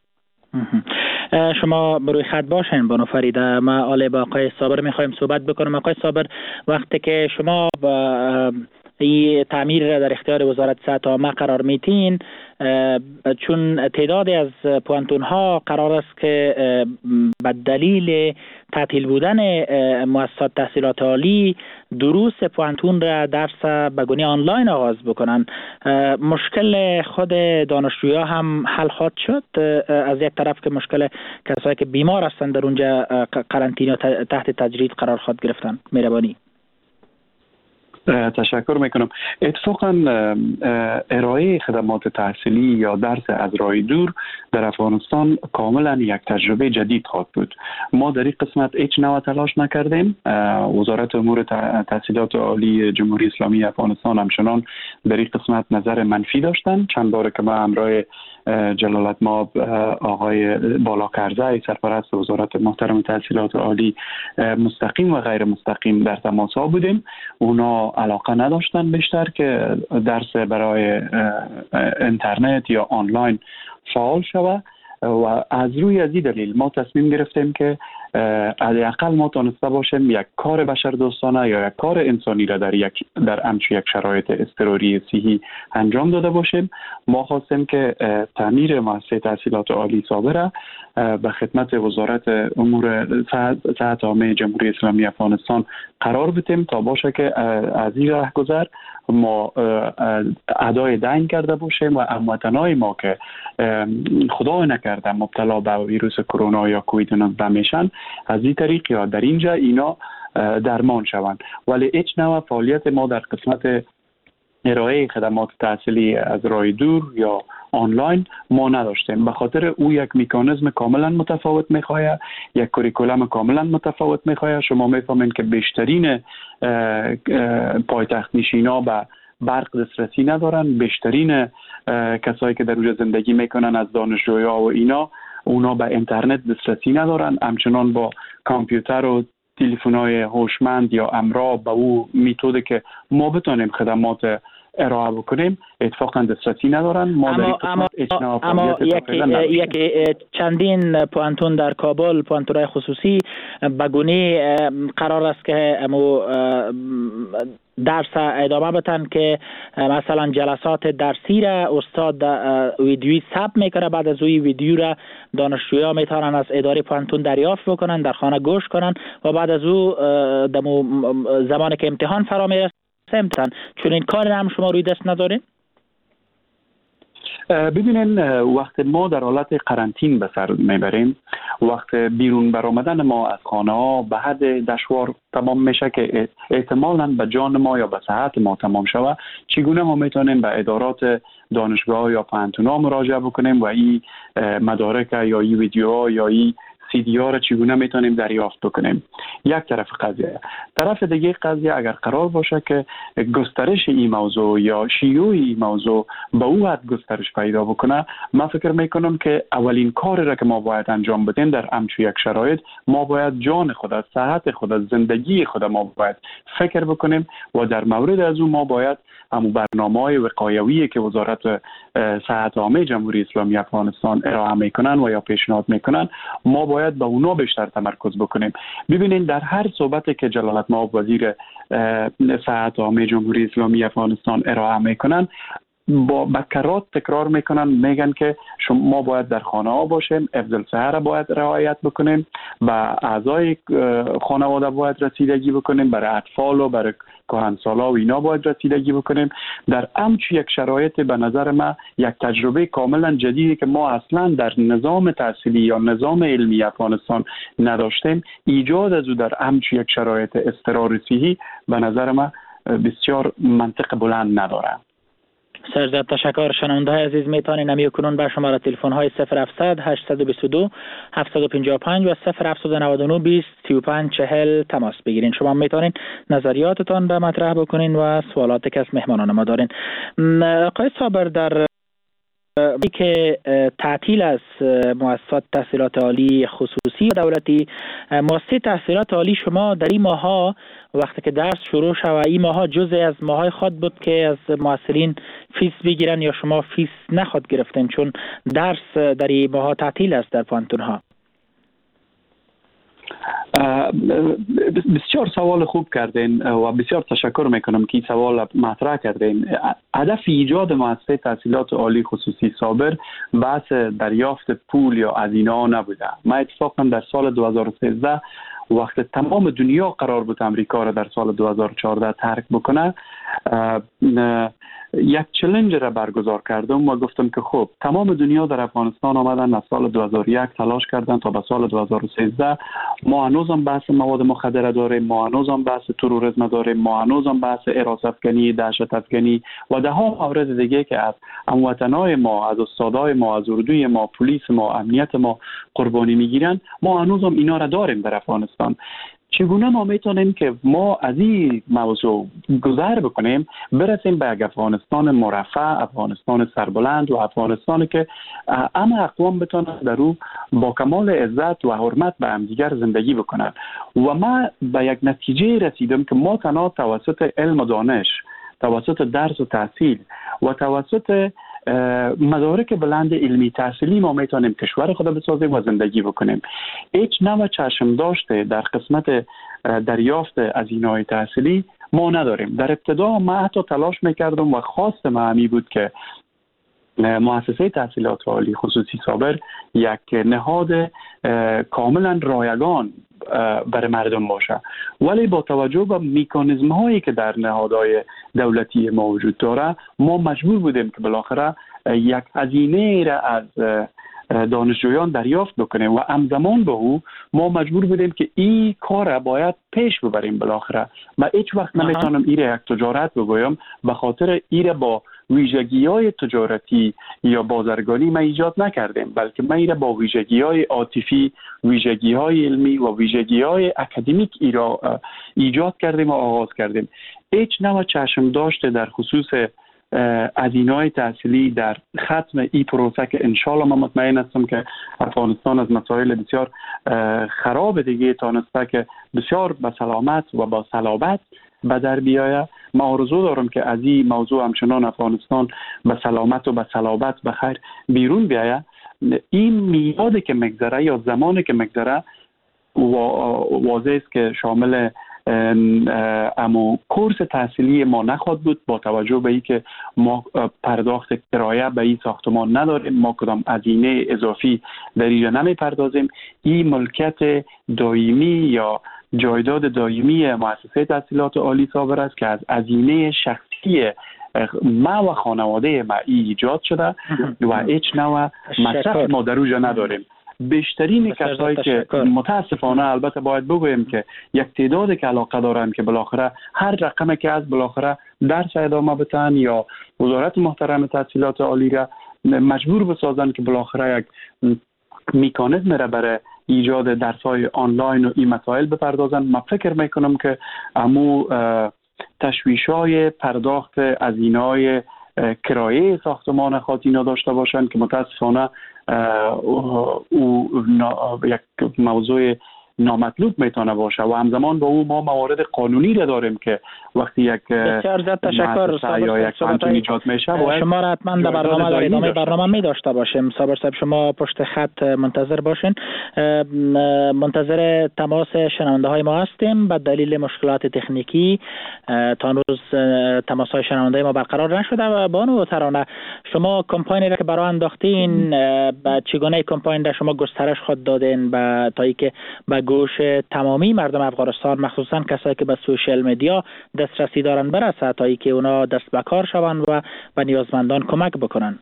شما بروی خط باشین بانو فریده. ما آله با آقای صابر میخوایم صحبت بکنم. آقای صابر وقتی که شما با این تعمیر را در اختیار وزارت صحت عامه قرار میتین چون تعدادی از پوانتون ها قرار است که به دلیل تعطیل بودن مؤسسات تحصیلات عالی دروس پوانتون را درس به گونه آنلاین آغاز بکنن. مشکل خود دانشجویان هم حل خواهد شد از یک طرف که مشکل کسایی که بیمار هستند در اونجا قرنطینه تحت تجرید قرار خواهد گرفتن. مهربانی. تشکر میکنم. اتفاقا ارائه خدمات تحصیلی یا درس از راه دور در افغانستان کاملا یک تجربه جدید خواهد بود. ما در این قسمت هیچ نوع تلاش نکردیم. وزارت امور تحصیلات عالی جمهوری اسلامی افغانستان همچنان در این قسمت نظر منفی داشتن. چند بار که ما همراه جلالت مآب آقای بالاکرزی سرپرست وزارت محترم تحصیلات عالی مستقیم و غیر مستقیم در تماس ها بودیم. اونا علاقه نداشتن بیشتر که درس برای اینترنت یا آنلاین فعال شود و از روی از این دلیل ما تصمیم گرفتیم که حداقل ما تونسته باشیم یک کار بشر دوستانه یا یک کار انسانی را در همچون یک شرایط اضطراری صحی انجام داده باشیم. ما خواستیم که تعمیر مؤسسه تحصیلات عالی صابره به خدمت وزارت امور صحت عامه جمهوری اسلامی افغانستان قرار بدیم تا باشه که از این راهگذر ما ادای دنگ کرده باشیم و هموطنای ما که خدا نکرده مبتلا به ویروس کرونا یا کووید 19 میشن از این طریق یا در اینجا اینا درمان شوند. ولی هیچ نوع فعالیت ما در قسمت ارائه خدمات تحصیلی از راه دور یا آنلاین ما نداشتیم. به خاطر او یک مکانیزم کاملا متفاوت میخواه، یک کوریکولم کاملا متفاوت میخواه. شما میفهمین که بیشترین پایتخت نشینا به برق دسترسی ندارن. بیشترین کسایی که در اونجا زندگی میکنن از دانشجوها و اونا به اینترنت دسترسی ندارن. همچنان با کامپیوتر و تلفن‌های هوشمند یا امرا به او میتودی که ما بتونیم خدمات ارائه بکنیم اتفاقا دسترسی ندارن. ما اما یک چندین پوانتون در کابل، پوانتون‌های خصوصی به گونه قرار است که درس ادامه بدن که مثلا جلسات درسی را استاد ویدیویی ثبت میکنه، بعد از اون ویدیو را دانشجویان میتونن از اداره پوانتون دریافت بکنن، در خانه گوش کنن و بعد از او زمانی که امتحان فرا میرسه امتحان. چون این کار هم شما روی دست ندارین؟ ببینین وقت ما در حالت قرنطین به سر میبریم، وقت بیرون برآمدن ما از خانه ها به حد دشوار تمام میشه که احتمالاً به جان ما یا به صحت ما تمام شود. چگونه ما میتونیم به ادارات دانشگاه یا پوانتون ها مراجعه بکنیم و این مدارک یا این ویدیوها یا این سیدی ها را چگونه میتونیم دریافت بکنیم. یک طرف قضیه. طرف دیگه قضیه اگر قرار باشه که گسترش این موضوع یا شیوع این موضوع به او حد گسترش پیدا بکنه، من فکر میکنم که اولین کاری را که ما باید انجام بدیم در همچون یک شرایط، ما باید جان خود، صحت خود، زندگی خود ما باید فکر بکنیم و در مورد از اون ما باید همون برنامه‌های وقایویی که وزارت صحت عامه جمهوری اسلامی افغانستان ارائه میکنن و یا پیشنهاد میکنن، ما باید به اونا بیشتر تمرکز بکنیم. ببینید در هر صحبتی که جلالت مآب وزیر صحت عامه جمهوری اسلامی افغانستان ارائه میکنن، با بکرات تکرار میکنن، میگن که ما باید در خانه ها باشیم، حفظ الصحه را باید رعایت بکنیم، به اعضای خانواده باید رسیدگی بکنیم، برای اطفال و برای کهنسالا و اینا باید رسیدگی بکنیم. در همچون یک شرایط به نظر من یک تجربه کاملا جدیدی که ما اصلا در نظام تحصیلی یا نظام علمی افغانستان نداشتیم، ایجاد از او در همچون یک شرایط اضطرار صحی به نظر من بسیار منطق بلند نداره. سرزد تشکر. شنونده های عزیز میتونین نمی کنون به شماره تلفن های 0700 822 755 و 0799 20 35 40 تماس بگیرین. شما میتونین نظریاتتان به مطرح بکنین و سوالاتی که از مهمانان ما دارین. آقای صابر، در که تعطیل از مؤسسات تحصیلات عالی خصوصی و دولتی، مؤسسه تحصیلات عالی شما در این ماها وقتی که درس شروع شد، این ماها جزء از ماهای خود بود که از معسرین فیس بگیرن یا شما فیس نخود گرفتین چون درس در این ماها تعطیل است در پانتون ها؟ بسیار سوال خوب کردین و بسیار تشکر میکنم که این سوال مطرح کردین. هدف ایجاد مؤسسه تحصیلات عالی خصوصی صابر بحث دریافت پول یا هزینه ها نبوده. من اتفاقا در سال 2013 وقت تمام دنیا قرار بود امریکا را در سال 2014 ترک بکنه، یک چالش را برگزار کردم و گفتم که خب تمام دنیا در افغانستان آمدن، از سال 2001 تلاش کردن تا به سال 2013. ما هنوزم بحث مواد مخدر داریم، ما هنوزم بحث تروریسم داریم، ما هنوزم بحث حراست افغانی، دهشت افغانی و ده ها مورد دیگه که از هموطنای ما، از استادای ما، از اردوی ما، پلیس ما، امنیت ما قربانی میگیرن. ما هنوزم اینا را داریم در افغانستان. چگونه ما میتونیم که ما از این موضوع گذر بکنیم، برسیم به یک افغانستان مرفه، افغانستان سربلند و افغانستانی که همه اقوام بتونن در او با کمال عزت و حرمت به همدیگر زندگی بکنن. و ما به یک نتیجه رسیدم که ما تنها توسط علم و دانش، توسط درس و تحصیل و توسط مدارک بلند علمی تحصیلی ما میتونیم کشور خود بسازیم و زندگی بکنیم. هیچ نوع چشم داشته در قسمت دریافت هزینه‌های تحصیلی ما نداریم. در ابتدا ما حتی تلاش میکردم و خواست ما همی بود که مؤسسه تحصیلات عالی خصوصی صابر یک نهاد کاملا رایگان برای مردم باشه، ولی با توجه به میکانیزم هایی که در نهادهای دولتی ما وجود داره، ما مجبور بودیم که بالاخره یک هزینه را از دانشجویان دریافت بکنیم و همزمان به او ما مجبور بودیم که این کار را باید پیش ببریم. بالاخره من هیچ وقت نمیتونم این را یک تجارت بگویم، به خاطر این را با ویژگی‌های تجارتی یا بازرگانی ما ایجاد نکردیم، بلکه ما این با ویژگی‌های عاطفی، ویژگی‌های علمی و ویژگی‌های اکادمیک ایجاد کردیم و آغاز کردیم. هیچ نوع چشم داشته در خصوص هزینه‌های تحصیلی در ختم این پروسه که انشالله من مطمئن هستم که افغانستان از مسائل بسیار خراب دیگه تانسته که بسیار به سلامت و با صلابت به در بیایه. ما آرزو دارم که از این موضوع همچنان افغانستان به سلامت و به صلابت بخیر بیرون بیایه. این میادی که مگذره یا زمانی که مگذره واضح است که شامل اما کورس تحصیلی ما نخواهد بود، با توجه به اینکه ما پرداخت کرایه به این ساختمان نداریم، ما کدام هزینه اضافی در اینجا نمی پردازیم. این ملکیت دائمی یا جایداد دائمی مؤسسه تحصیلات عالی صابر است که از هزینه شخصی ما و خانواده ما ایجاد شده و هیچ نوع مصرف ما در اونجا نداریم. بیشترین کسایی که متاسفانه البته باید بگویم که یک تعدادی که علاقه دارن که بالاخره هر رقمی که از بالاخره درس ادامه بدن یا وزارت محترم تحصیلات عالی را مجبور بسازن که بالاخره یک میکانیزم را برای ایجاد درس‌های آنلاین و این مسائل بپردازن. من فکر میکنم که امو تشویش‌های پرداخت هزینه‌های کرایه ساختمان خود اینا داشته باشند که متاسفانه او یک موضوع نامطلوب میتونه باشه و همزمان با او ما موارد قانونی را داریم که وقتی یک بسیار زیاد تشکر یا یک فنتون ایجاد میشه شما را حتما در برنامه در ادامه برنامه می داشته باشیم. صابر صاحب شما پشت خط منتظر باشین. منتظر تماس شنونده های ما هستیم. به دلیل مشکلات تکنیکی تا روز تماس های شنونده ما برقرار نشده و بانو ترانه شما کمپاینی را که برای انداختین چگونه کمپاین را شما گسترش خود دادین تا اینکه به گوش تمامی مردم افغانستان مخصوصا کسایی که به سوشال مدیا دسترسی دارن برسه تا اینکه اونا دست به کار شوند و به نیازمندان کمک بکنن؟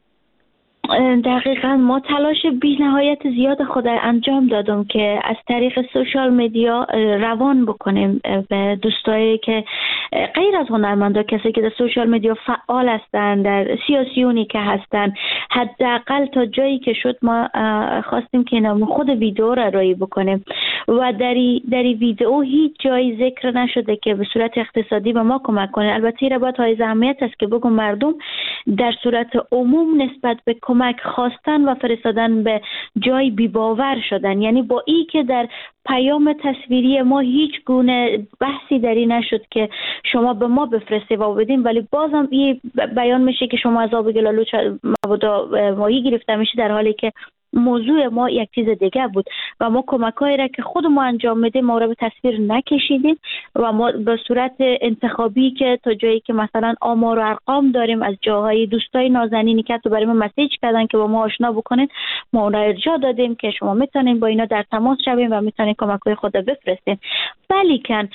دقیقا ما تلاش بی‌نهایت زیاد خود انجام دادم که از طریق سوشال مدیا روان بکنیم به دوستایی که غیر از هنرمندا، کسی که در سوشال مدیا فعال هستند، در سیاسیونی که هستند، حداقل تا جایی که شد ما خواستیم که نام خود ویدیو را رایی بکنیم و در ویدیو هیچ جایی ذکر نشده که به صورت اقتصادی به ما کمک کنه. البته این باید های اهمیت است که بگم مردم در صورت عموم نسبت به کمک خواستن و فرستادن به جای بی‌باور شدن. یعنی با این که در پیام تصویری ما هیچ گونه بحثی دری نشد که شما به ما بفرستید و بدین، ولی بازم این بیان میشه که شما از آب گلالود مبادا ماهی گرفته میشه، در حالی که موضوع ما یک چیز دیگه بود و ما کمک‌هایی را که خود ما انجام میدیم ما را به تصویر نکشیدیم و ما به صورت انتخابی که تا جایی که مثلا آمار و ارقام داریم از جاهای دوستای نازنینی که تو برای ما مسیج کردن که با ما آشنا بکنین، ما اون را ارجاع دادیم که شما میتونین با اینا در تماس شوین و میتونین کمک‌های خود بفرستین. ولیکن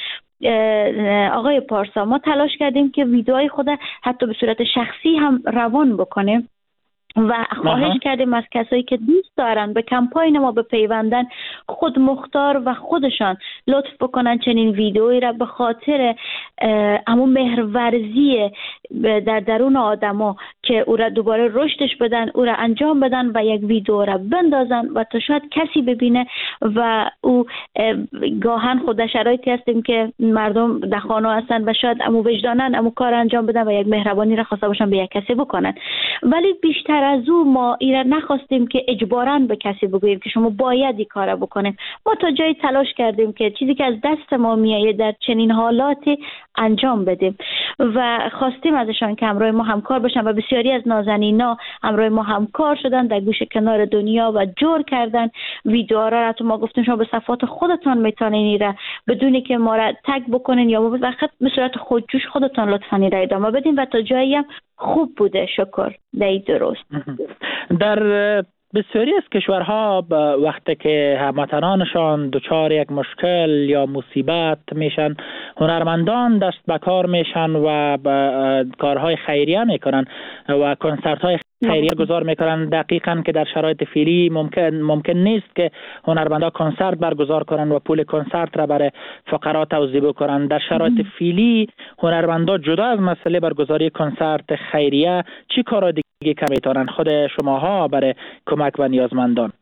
آقای پارسا ما تلاش کردیم که ویدیوهای خود حتی به صورت شخصی هم روان بکنیم و خواهش کردیم از کسایی که دوست دارن به کمپاین ما بپیوندن خود مختار و خودشان لطف بکنن چنین ویدئویی را به خاطر همون مهرورزی در درون آدما که او را دوباره رشدش بدن، او را انجام بدن و یک ویدئو را بندازن و تا شاید کسی ببینه و او گاهن خود شرایطی هستیم که مردم در خانه هستن و شاید امو وجدانن امو کار انجام بدن و یک مهربانی را خواسته باشن به یک کسی بکنن، ولی بیشتر از او ما ایران نخواستیم که اجباراً به کسی بگوییم که شما باید این کارا بکنیم. ما تا جایی تلاش کردیم که چیزی که از دست ما میایه در چنین حالاتی انجام بدیم و خواستیم ازشان که همراه ما همکار باشن و بسیاری از نازنینا همراه ما همکار شدن، در گوش کنار دنیا و جور کردن ویدیوها را. ما گفتیم شما به صفحات خودتان میتونین ایره بدونی که ما را تگ بکنین یا وقت به صورت خودجوش خودتان لطفاً ایره ادامه بدین و تا جایی هم خوب بوده. شکر. درست. در بسیاری از کشورها وقتی که هموطنانشان دچار یک مشکل یا مصیبت میشن، هنرمندان دست به کار میشن و کارهای خیریه میکنن و کنسرت های خیریه گذار میکنن. دقیقاً که در شرایط فعلی ممکن نیست که هنرمندا کنسرت برگزار کنن و پول کنسرت را برای فقرا توزیع بکنن. در شرایط فعلی هنرمندا جدا از مسئله برگزاری کنسرت خیریه چی کارا دیگه که میتونن خود شماها برای کمک و نیازمندان؟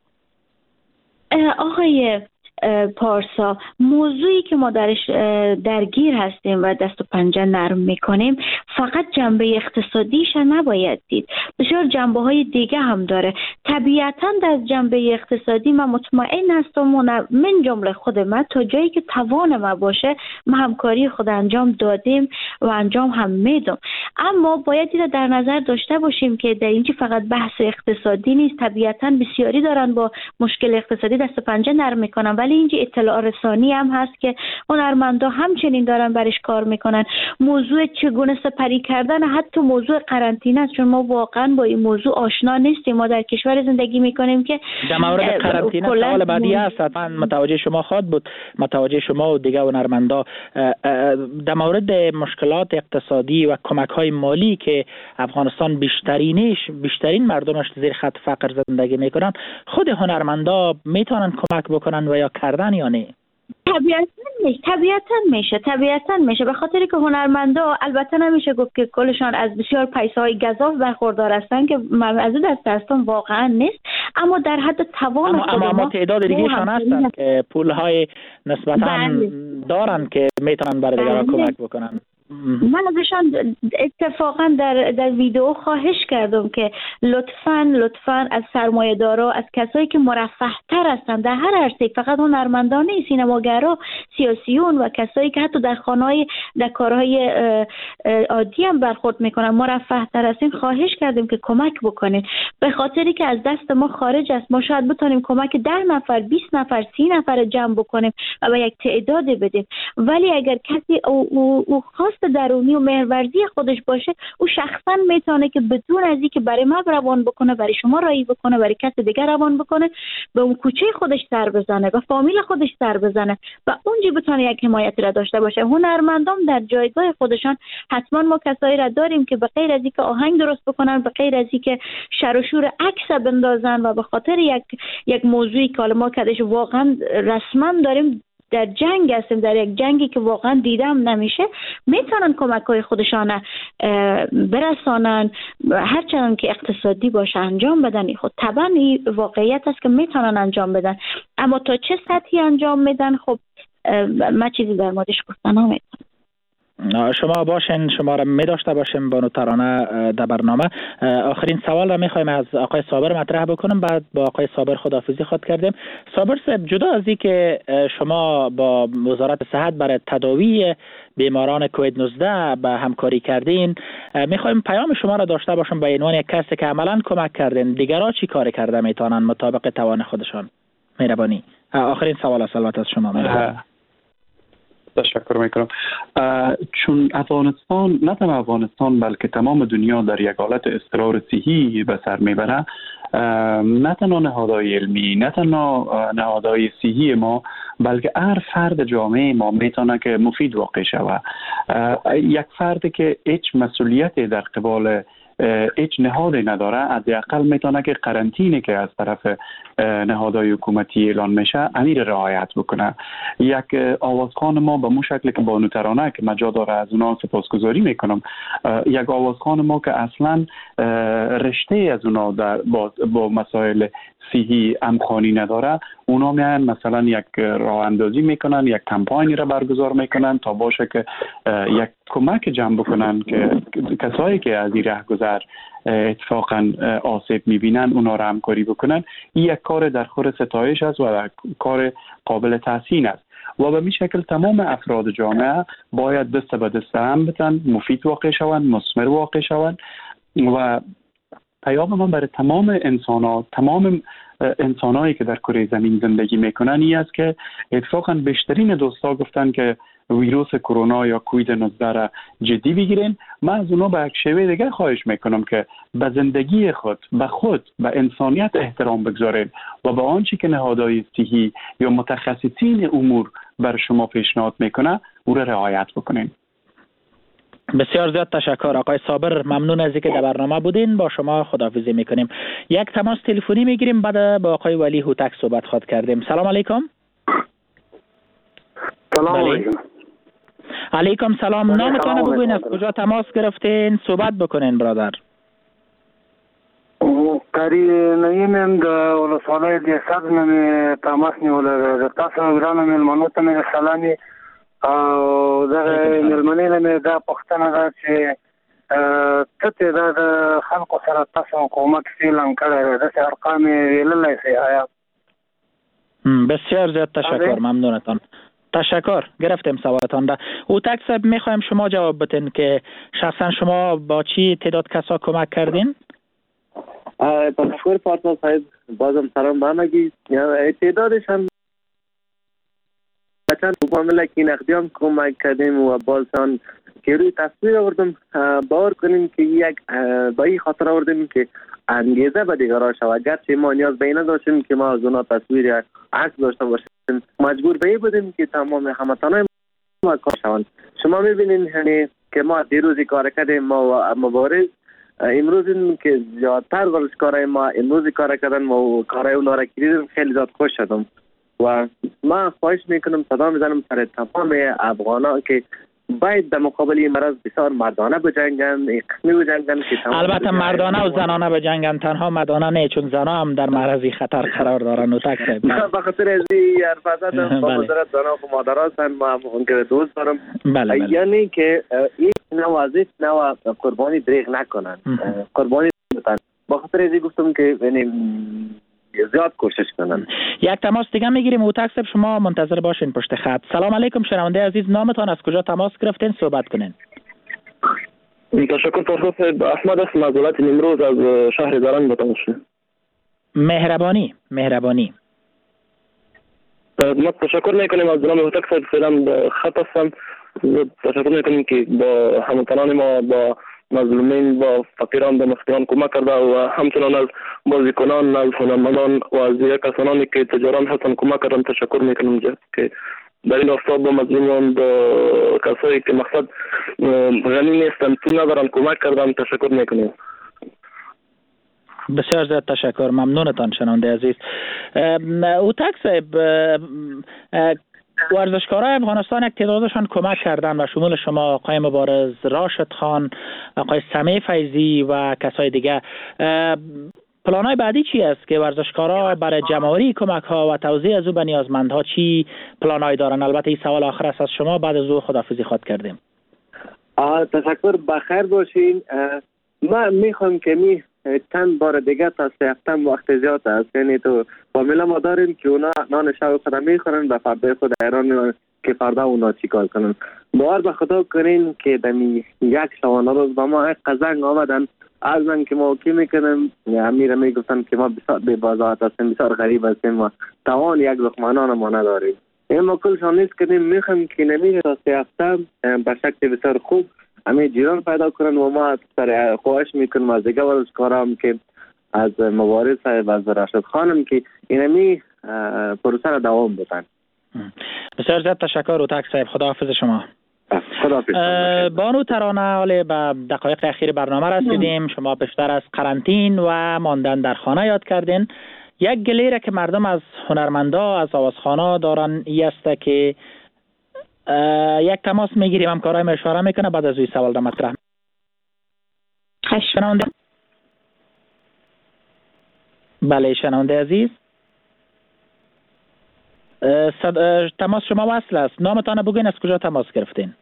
آقای پارسا، موضوعی که ما درش درگیر هستیم و دست و پنجه نرم میکنیم فقط جنبه اقتصادیش نباید دید، بسیار جنبه های دیگه هم داره. طبیعتاً در جنبه اقتصادی من مطمئن هستم من جمله خود من تا جایی که توان ما باشه ما همکاری خود انجام دادیم و انجام هم میدم، اما باید این در نظر داشته باشیم که در اینجا فقط بحث اقتصادی نیست. طبیعتاً بسیاری دارن با مشکل اقتصادی دست و پنجه نرم میکنن، ولی اینجا اطلاع رسانی هم هست که هنرمندا همچنین دارن برش کار میکنن. موضوع چگونه سپری کردن حتی موضوع قرنطینه است، چون ما واقعا با این موضوع آشنا نیستیم. ما در کشور زندگی میکنیم که در مورد قرنطینه سوال بعدی است، حتما متوجه شما خواهد بود، متوجه شما و دیگه هنرمندا، در مورد مشکلات اقتصادی و کمک های مالی که افغانستان بیشترین مردمش زیر خط فقر زندگی میکنن، خود هنرمندا میتونن کمک بکنن و یا کردن یا نه؟ طبیعتاً میشه به خاطر که هنرمندا البته نمیشه گفت که کلشان از بسیار پیسه‌های گزاف برخوردار هستن که من از اون دست هستم، واقعا نیست، اما در حد توان خود اما تعداد دیگهشان هستند که پول‌های نسبتاً دارن که میتونن برای دیگران کمک بکنن. من ازشان اتفاقا در ویدیو خواهش کردم که لطفاً از سرمایه‌دارا، از کسایی که مرفه تر هستند در هر عرصه، فقط هنرمندان، سینماگرا، سیاسیون و کسایی که حتی در کارهای عادی هم برخورد میکنن مرفه تر هستین، خواهش کردیم که کمک بکنید، به خاطری که از دست ما خارج است. ما شاید بتونیم کمک 10 نفر، 20 نفر، 30 نفر جمع بکنیم و به یک تعداد بدیم، ولی اگر کسی او خواست درونی و مهرورزی خودش باشه، او شخصا میتونه که بدون از اینکه برای ما روان بکنه، برای شما رایی بکنه، برای کسی دیگر روان بکنه، به اون کوچه خودش سر بزنه، به فامیل خودش سر بزنه و اونجا بتونه یک حمایتی را داشته باشه. هنرمندان در جایگاه خودشان، حتما ما کسایی را داریم که به غیر از اینکه آهنگ درست بکنن، به غیر از اینکه شر و شور عکس بندازن و به خاطر یک موضوعی که ما کدش واقعا رسما داریم در جنگ هستیم، در یک جنگی که واقعا دیدم نمیشه، میتونن کمک‌های خودشان برسانن، هرچند که اقتصادی باشه انجام بدن. خود طبعا این واقعیت است که میتونن انجام بدن، اما تا چه سطحی انجام میدن خب ما چیزی در موردش گفتن نمیتونم. شما باشین، شما را می داشته باشیم بانو ترانه در برنامه. آخرین سوال را می خوایم از آقای صابر مطرح بکنم، بعد با آقای صابر خداحافظی خود کردیم. صابر صاحب، جدا از این که شما با وزارت صحت برای تداوی بیماران کووید 19 به همکاری کردین، می خوایم پیام شما را داشته باشم به عنوان یک کسی که عملاً کمک کردین. دیگران چی کار کرده میتونن مطابق توان خودشان؟ مهربانی. آخرین سوال است البته از شما. تشکر میکنم. چون افغانستان، نه تنها افغانستان بلکه تمام دنیا در یک حالت اضطرار صحی به سر میبره، نه تنها نهادهای علمی، نه تنها نهادهای صحی ما، بلکه هر فرد جامعه ما میتونه که مفید واقع شود. یک فردی که هیچ مسئولیتی در قبال هیچ نهادی نداره، حداقل میتونه که قرنطینه که از طرف نهادهای حکومتی اعلان میشه امیر رعایت بکنه. یک آوازخوان ما به مو شکل که بانو ترانه که مجا داره، از اونا سپاسگزاری میکنم، یک آوازخوان ما که اصلا رشته از اونا با مسائل صحی همخوانی نداره، اونا میان مثلا یک راه اندازی میکنن، یک کمپاینی را برگزار میکنن تا باشه که یک کمک جمع بکنن که کسایی که از این راه گذر اتفاقا آسیب میبینن اونا را همکاری بکنن. این یک کار در خور ستایش است و کار قابل تحسین است و به این شکل تمام افراد جامعه باید دست به دست هم بدن، مفید واقع شوند، مثمر واقع شوند. و پیام من برای تمام انسانایی که در کره زمین زندگی میکنن این است که اتفاقا بیشترین دوستا گفتن که ویروس کرونا یا کووید 19 را جدی بگیرین. من از اونا به یک شیوه دیگه خواهش میکنم که به زندگی خود، به انسانیت احترام بگذارین و به آنچه که نهادهای صحی یا متخصصین امور بر شما پیشنهاد میکنه او را رعایت بکنین. بسیار زیاد تشکر آقای صابر، ممنون از اینکه در برنامه بودین. با شما خداحافظی میکنیم. یک تماس تلفنی میگیریم، بعد با آقای ولی هوتک صحبت خواهد کردیم. سلام علیکم. سلام علیکم. علیکم سلام. نامتان بگوین، از کجا تماس گرفتین؟ صحبت بکنین برادر. قریب نیم در ولسوالی دیساد نمی تماس نیوله تاسو ګرانو مېلمنو ته مې سلامي او دغه مېلمنې نه مې دا پوښتنه ده چې ته د خلکو سره تاسو کومک اعلان کړی د ارقام ویللی سي آیا؟ بسیار زیاد تشکر، ممنونتان. تشکر، گرفتیم سوالتان را. هوتک صاحب میخوایم شما جواب بدین که شخصا شما با چی تعداد کسا کمک کردین؟ تشکر پارسال صاحب، بازم سلام به همگی. تعدادش هم چند معامله که نقدی هم کمک کردیم و بازان که روی تصویر آوردم. باور کنیم که یک با این خاطر آوردیم که انگیزه به دیگران شود، گرچه ما نیاز به این نداشتیم که ما از اونا تصویر یا عکس داشته باشیم، مجبور به این بودیم که تمام هموطنان ما کار شوند. شما میبینین یعنی که ما دیروزی کار کردیم، ما مبارز امروز این که زیادتر ورزشکارای ما امروز کار کردن و کارهای اونا را کردیم، خیلی زیاد خوش شدم و من خواهش میکنم صدا میزنم سر تمام افغانا که باید در مقابل این مرض بسیار مردانه بجنگن، قسمی بجنگن که البته مردانه و زنانه بجنگن، تنها مردانه نه، چون زنها هم در معرض خطر قرار دارن. اوتک صاحب به خاطر از این حرف زدم با مدارت زنها و مادر هستن، ما ممکنه دوست دارم. یعنی که این نوازش نوع قربانی دریغ نکنن، قربانی بتن. با خاطر از این گفتم که زیاد کوشش کنن. یک تماس دیگه میگیریم. اوتک صاحب شما منتظر باشین پشت خط. سلام علیکم شنونده عزیز، نامتان، از کجا تماس گرفتین، صحبت کنین. تشکر پاسخ احمد است، از ولایت نیمروز از شهر زرنگ با تماس. مهربانی ما تشکر میکنیم از جناب اوتک صاحب، فعلا خط هستم. تشکر میکنیم که با هموطنان ما، با مظلومین، با فقیران، با مسکینان کمک کرده و همچنان از بازیکنان، از هنرمندان و از دیگر کسانی که تجاران هستند کمک کردن تشکر میکنیم که در این آفتاب با مظلومان، با کسایی که مقصد غنی نیستند، پول ندارن، کمک کردن تشکر میکنیم. بسیار زیاد تشکر، ممنونتان شنونده عزیز. اوتک صاحب، ورزشکارای افغانستان یک تعدادشان کمک کردن و شمول شما آقای مبارز، راشد خان، آقای سمیع فیضی و کسای دیگه. پلانای بعدی چی است که ورزشکارا برای جمع‌آوری کمک ها و توزیع از او به نیازمندها چی پلانای دارن؟ البته این سوال آخر است از شما، بعد از او خداحافظی خود کردیم. تشکر، بخیر باشین. من میخوام که چند بار دیگه تا 3 هفته وقت زیاد است، یعنی تو فامیلا ما داریم که اونا نان شب خود میخورن و فردا خود ایران میمونن که فردا اونا چیکار کنن. باور به خدا کنین که دمی یک شبانه روز با ما قزنگ آمدن، از من که ما کی میکنم امیر میگفتن که ما بسیار بی‌بضاعت هستیم، بسیار غریب هستیم و توان یک لقمه نان ما نداریم. این ما کلشان نیست کنیم، میخوام که نمیره تا 3 هفته به شکل بسیار خوب همه جیران پیدا کنن و ما سر خواهش میکنم از دیگه ورزشکارام که از مبارز صاحب، از راشد خانم که اینمی پروسه را دوام بدن. بسیار زیاد تشکر اوتک صاحب، خداحافظ شما. خداحافظ. بانو ترانه، حالا به دقایق اخیر برنامه رسیدیم. شما بیشتر از قرنطین و ماندن در خانه یاد کردین. یک گلیره که مردم از هنرمندا، از آوازخوانا دارن ای است که یک تماس میگیریم، همکارای ما اشاره میکنه، بعد از این سوال را مطرح. شنونده بله شنونده عزیز، تماس شما وصل است. نامتان بگوین، از کجا تماس گرفتین؟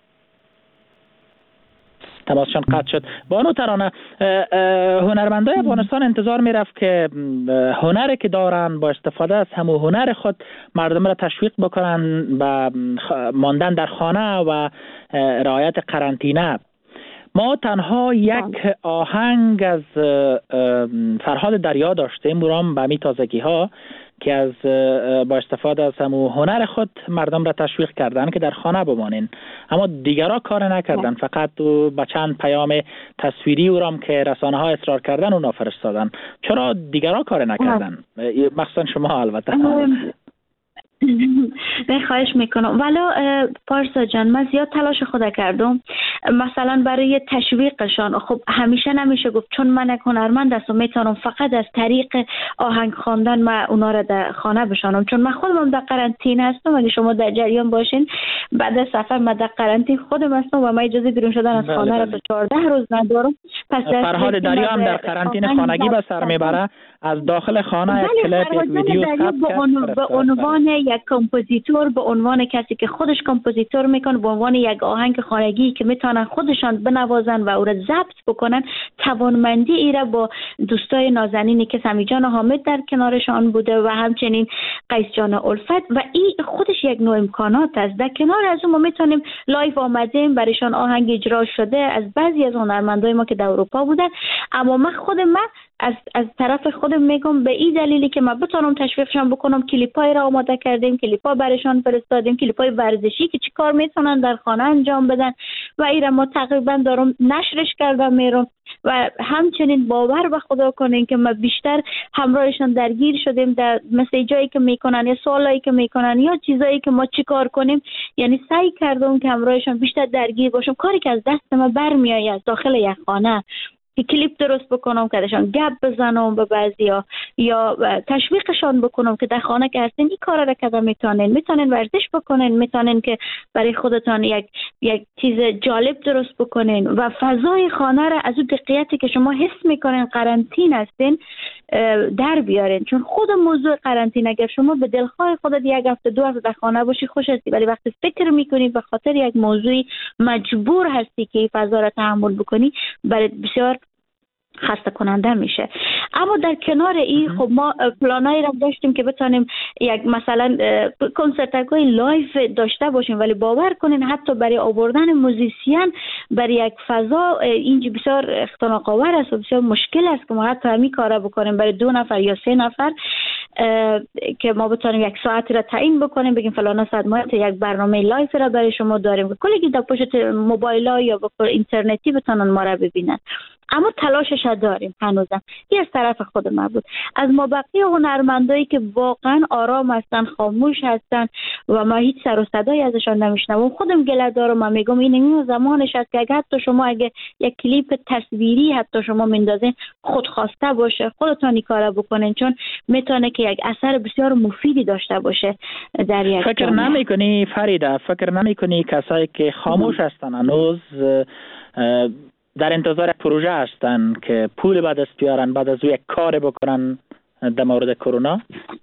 تماسشان قطع شد. بانو ترانه، هنرمندای افغانستان انتظار میرفت که هنری که دارن با استفاده از همون هنر خود مردم را تشویق بکنن به ماندن در خانه و رعایت قرنطینه. ما تنها یک آهنگ از فرهاد دریا داشتیم، برام به می تازگی ها، که از با استفاده از همون هنر خود مردم را تشویق کردن که در خانه بمانین، اما دیگرها کار نکردن، فقط با چند پیام تصویری او رام که رسانه ها اصرار کردن اونا فرستادن. چرا دیگرها کار نکردن؟ مخصوصا شما البته. خواهش میکنم. ولی پارسا جان، من زیاد تلاش خود کردم مثلا برای تشویقشان. خب همیشه نمیشه گفت چون من یک هنرمند هستم میتونم فقط از طریق آهنگ خواندن من اونا را در خانه بشانم، چون من خودم در قرنطینه هستم. اگه شما در جریان باشین، بعد از سفر من در قرنطینه خودم هستم و من اجازه بیرون شدن از خانه را تا 14 روز ندارم. پس فرهاد دریا هم در قرنطینه خانگی به سر میبره، از داخل خانه یک کلیپ، یک ویدیو به عنوان یک کمپوزیتور، به عنوان کسی که خودش کمپوزیتور میکنه، به عنوان یک آهنگ خانگی که میتونن خودشان بنوازن و او را ضبط بکنن، توانمندی ای را با دوستای نازنینی که سمی جان حامد در کنارشان بوده و همچنین قیس جان الفت، و این خودش یک نوع امکانات است. در کنار از اون ما میتونیم لایو آمدیم برایشان آهنگ اجرا شده از بعضی از هنرمندای ما که در اروپا بودن. اما من از طرف خودم میگم به این دلیلی که من بتونم تشویقشان بکنم، کلیپای را آماده کردیم، کلیپا برایشان فرستادیم، کلیپای ورزشی که چی کار میتونن در خانه انجام بدن و اینا ما تقریبا دارم نشرش کردم میرم. و همچنین باور به خدا کنین که ما بیشتر همراهشان درگیر شدیم در مسیجایی که میکنن یا سوالایی که میکنن یا چیزایی که ما چی کار کنیم، یعنی سعی کردم که همراهشان بیشتر درگیر باشم. کاری که از دست ما برمیآید داخل یک خانه که کلیپ درست بکنم، کدشان گپ بزنم به بعضیا یا تشویقشان بکنم که در خانه که هستین این کار را کردن میتونین ورزش بکنین، میتونین که برای خودتان یک چیز جالب درست بکنین و فضای خانه را از اون دقیقتی که شما حس میکنین قرنطین هستین در بیارین. چون خود موضوع قرنطینه اگر شما به دلخواه خودت یک هفته 2 هفته در خانه باشی خوش هستی، ولی وقتی فکر میکنی به خاطر یک موضوعی مجبور هستی که این فضا را تحمل بکنی، برای بسیار خسته کننده میشه. اما در کنار این خب ما پلانایی را داشتیم که بتونیم یک مثلا کنسرت‌های لایف داشته باشیم، ولی باور کنین حتی برای آوردن موزیسین برای یک فضا اینجا بسیار اختناق آور است و بسیار مشکل است که ما حتی همین کارا بکنیم برای 2 نفر یا 3 نفر که ما بتونیم یک ساعتی را تعیین بکنیم، بگیم فلان ساعت ما یک برنامه لایف را برای شما داریم که کلی در پشت موبایل‌ها یا به اینترنتی بتونن ما را ببینن. اما تلاشش داریم هنوزم. این از طرف خود ما بود. از ما بقیه هنرمندایی که واقعا آرام هستن، خاموش هستن و ما هیچ سر و صدایی ازشان نمیشنوم، خودم گله دارم و میگم این زمانش است که حتی شما اگه یک کلیپ تصویری حتی شما میندازین خودخواسته باشه، خودتون این کارا بکنین، چون میتونه که یک اثر بسیار مفیدی داشته باشه در یک فکر جامعه. نمی‌کنی فریده، فکر نمی‌کنی کسایی که خاموش هستن هنوز در انتظار پروژه هستن که پول به دست بیارن بعد از یک کار بکنن در مورد کرونا؟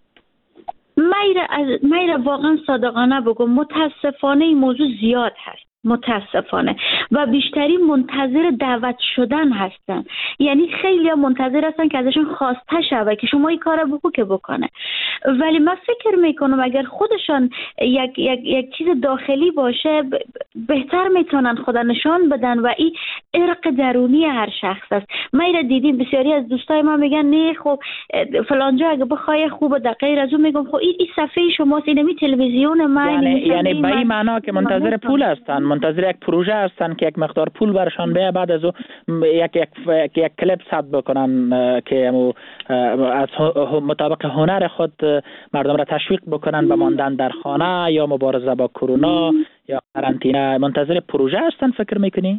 میره واقعا صادقانه بگم متاسفانه این موضوع زیاد هست، متاسفانه، و بیشتری منتظر دعوت شدن هستن. یعنی خیلی منتظر هستن که ازشون خواسته شود که شما این کار بگو که بکنه. ولی من فکر میکنم اگر خودشان یک چیز داخلی باشه بهتر میتونن خود نشان بدن و این ارق درونی هر شخص است. ما دیدیم بسیاری از دوستای ما میگن نه خب فلانجا اگه بخوای خوبه در غیر از اون میگم خب این صفحه شماست، اینمی تلویزیون من، یعنی به این معنا که منتظر پول هستن، منتظر یک پروژه هستن که یک مقدار پول برشان بیاد بعد از یک کلیپ ثبت بکنن که از مطابق هنر خود مردم را تشویق بکنن به ماندن در خانه یا مبارزه با کرونا یا قرنطینه. منتظر پروژه هستن فکر میکنی؟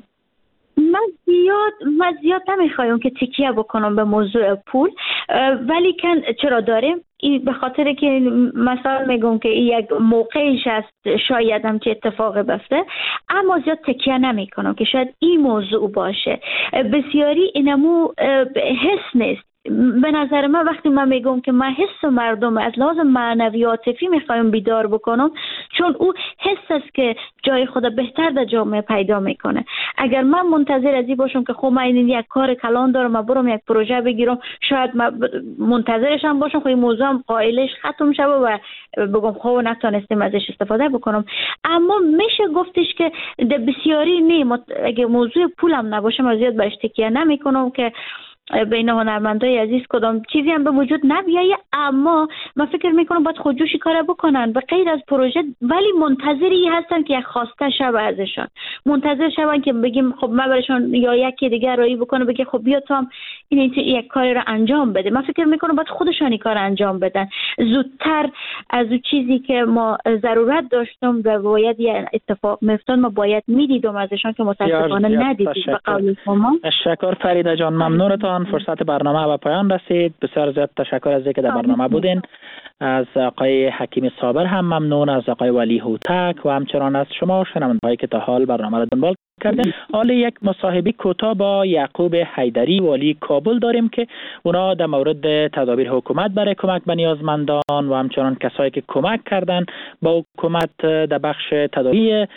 من زیاد نمیخوایم که تکیه بکنم به موضوع پول، ولی چرا داریم؟ به خاطر که مثلا میگم که یک موقعش است شاید هم چه اتفاق بیفته، اما زیاد تکیه نمی کنم که شاید این موضوع باشه. بسیاری اینمو حس نیست. به نظر من وقتی من میگم که من حس مردم از لحاظ معنوی عاطفی میخوایم بیدار بکنم، چون او حس است که جای خود بهتر در جامعه پیدا میکنه. اگر من منتظر ازی باشم که خب من این یک کار کلان دارم من برم یک پروژه بگیرم، شاید من منتظرشم باشم خب این موضوع هم قائلش ختم شه و بگم خب نتونستیم ازش استفاده بکنم. اما میشه گفتش که بسیاری نه، اگه موضوع پولم نباشه من زیاد برش تکیه نمیکنم که بین هنرمندای عزیز کدام چیزی هم به وجود نبیایه. اما من فکر میکنم باید خودجوشی کار بکنن به غیر از پروژه، ولی منتظری هستن که یک خواسته شوه ازشان، منتظر شون که بگیم خب من برشان یا یکی دیگر رایی بکنه بگه خب بیا تو هم این یک کاری رو انجام بده. من فکر میکنم باید خودشان این کار انجام بدن زودتر از اون چیزی که ما ضرورت داشتم و باید یه اتفاق میفتاد ما باید میدیدم ازشان که متاسفانه ندیدیم. به قول شما تشکر فریده جان، ممنونتان. فرصت برنامه به پایان رسید. بسیار زیاد تشکر از اینکه در برنامه بودین. از آقای حکیم صابر هم ممنون، از آقای ولی هوتک و همچنان از شما شنونده‌هایی که تا حال برنامه را دنبال کردن. حالا یک مصاحبه کوتاه با یعقوب حیدری والی کابل داریم که اونا در مورد تدابیر حکومت برای کمک به نیازمندان و همچنان کسایی که کمک کردن با حکومت در بخش تداوی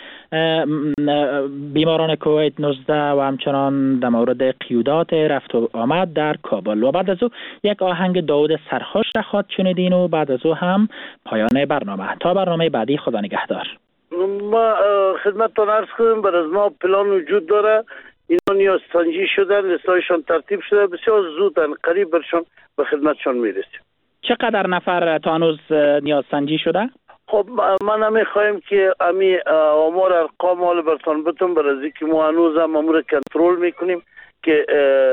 بیماران کووید 19 و همچنان در مورد قیودات رفت و آمد در کابل. و بعد از او یک آهنگ داود سرخوش را خواهد شنیدین و بعد از او هم پایان برنامه. تا برنامه بعدی، خدا نگهدار. ما خدمتتان عرض کنم بر از ما پلان وجود داره. اینا نیاز سنجی شدن، لستایشان ترتیب شده، بسیار زودن قریب برشان به خدمتشان میرسیم. چقدر نفر تا هنوز نیاز سنجی شده؟ خب من نمیخوایم که امی آمار ارقام حال برتان بتون برای که ما هنوز هم امور کنترل میکنیم که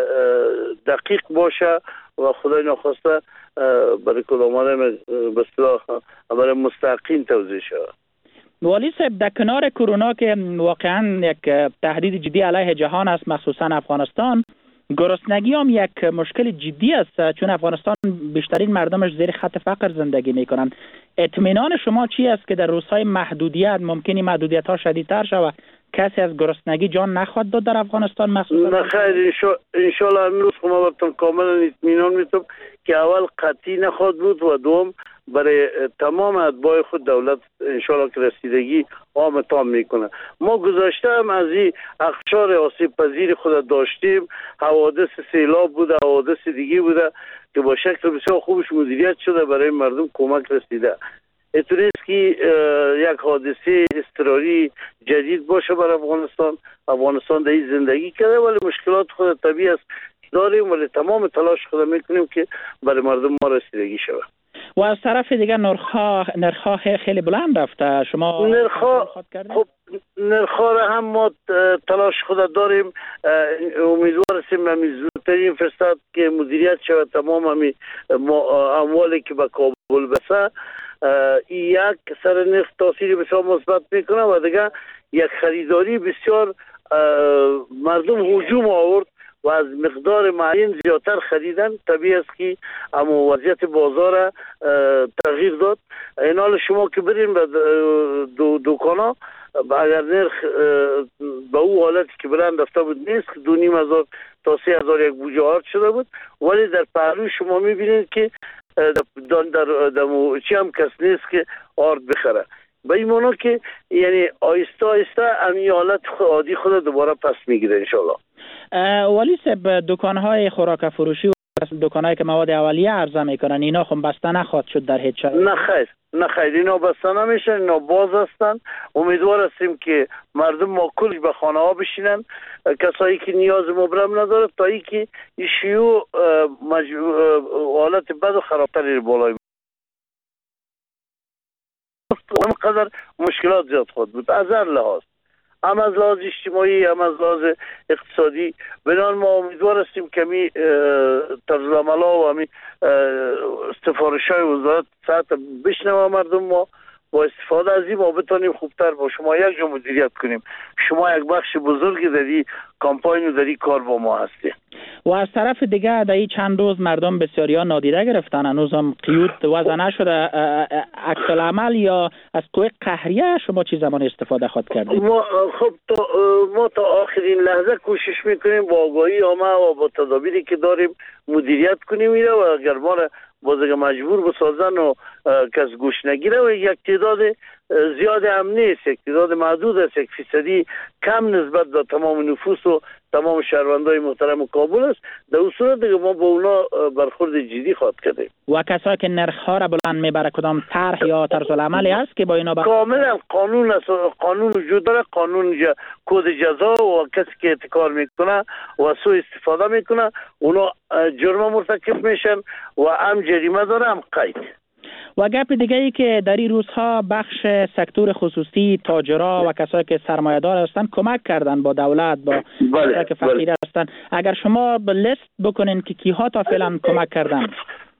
دقیق باشه و خدای نخواسته برای کدامانه به اصطلاح برای مستحقین توضیح شود. والی صاحب، در کنار کرونا که واقعا یک تهدید جدی علیه جهان است، مخصوصا افغانستان، گرسنگی هم یک مشکل جدی است، چون افغانستان بیشترین مردمش زیر خط فقر زندگی میکنند. اطمینان شما چی است که در روزهای محدودیت ممکنی محدودیت ها شدیدتر شود، کسی از گرسنگی جان نخواهد داد در افغانستان مخصوصا؟ نه خیر، انشالله امروز ما براتون کاملا اطمینان میتونم که اول قطعی نخواهد بود و دوم برای تمام اتباع خود دولت انشالله که رسیدگی عام تام میکنه. ما گذاشته هم از این اقشار آسیب پذیر خود داشتیم، حوادث سیلاب بوده، حوادث دیگه بوده که با شکل بسیار خوبش مدیریت شده، برای مردم کمک رسیده. اینطوری است که یک حادثه اضطراری جدید باشه بر افغانستان در این زندگی کرده، ولی مشکلات خود طبیعی است داریم، ولی تمام تلاش خود میکنیم که برای مردم ما رسیدگی شود. و از طرف دیگر نرخ‌ها خیلی بلند رفته. شما نرخ‌ها را هم ما تلاش خود داریم، امیدوار هستیم همی زودترین فرصت که مدیریت شود تمام اموالی که به کابل بسه. یک سر نرخ تاثیر بسیار مثبت میکنه و دیگه یک خریداری بسیار مردم هجوم آورد و از مقدار معین زیادتر خریدن. طبیعی است که اما وضعیت بازار تغییر داد. این حال شما که برین به دکانا اگر نرخ به او حالتی که بلند رفته بود نیست، 2,500 تا 3,000 یک بوجه آرد شده بود، ولی در پهلو شما میبینید که در چی هم کس نیست که آرد بخره. به این معنی که یعنی آیسته آیسته امی حالت عادی خود دوباره پس میگیره انشالله. ولی سب دکانهای خوراک فروشی و دکانهایی که مواد اولیه عرضه میکنن اینا خب بسته نخواهد شد در هیچ شرایطی؟ نه خیر اینا بسته نمیشن، اینا باز هستن. امیدوار هستیم که مردم ما کلش به خانه ها بشینن، کسایی که نیاز مبرم نداره تا ای که شیوع حالت بد و خرابتری بالای همقدر مشکلات زیاد خود بود از هر لحاظ، هم از لحاظ اجتماعی هم از لحاظ اقتصادی. بنان ما امیدوار هستیم که همی طرزالعمل‌ها و همی سفارش‌های وزارت صحت بشنوه مردم ما، با استفاده از این ما بتانیم خوبتر با شما یک جا مدیریت کنیم. شما یک بخش بزرگی در این کامپاین و در این کار با ما هستی. و از طرف دیگه در این چند روز مردم بسیاریا نادیده گرفتن، هنوز هم قیود وضع نشده. عکس العمل یا از کوه قهریه شما چی زمان استفاده خواهد کردید؟ ما تا آخرین لحظه کوشش میکنیم با آگاهی عامه و با تدابیری که داریم مدیریت کنیم ایره، و اگر ما را بازگه مجبور بسازن و کس گوش نگیره و یک تعداد زیاد هم نیست، یک تعداد محدود است، 1% کم نسبت به تمام نفوس و تمام شهروندای محترم کابل است. در اون صورت دیگه ما با اونا برخورد جدی خواهد کردیم. و کسایی که نرخ‌ها را بلند میبره کدام طرح یا طرز العملی است که با اینا کاملا قانون است، قانون وجود داره، قانون کد جزا، و کسی که احتکار میکنه و سوء استفاده میکنه اونا جرم مرتکب میشن و هم جریمه داره هم قید. و گپ دیگه ای که در این روزها بخش سکتور خصوصی، تاجرها و کسایی که سرمایه‌دار هستند کمک کردن با دولت، با کسایی که فقیر هستند. اگر شما لیست بکنین که کیها تا فعلا کمک کردن؟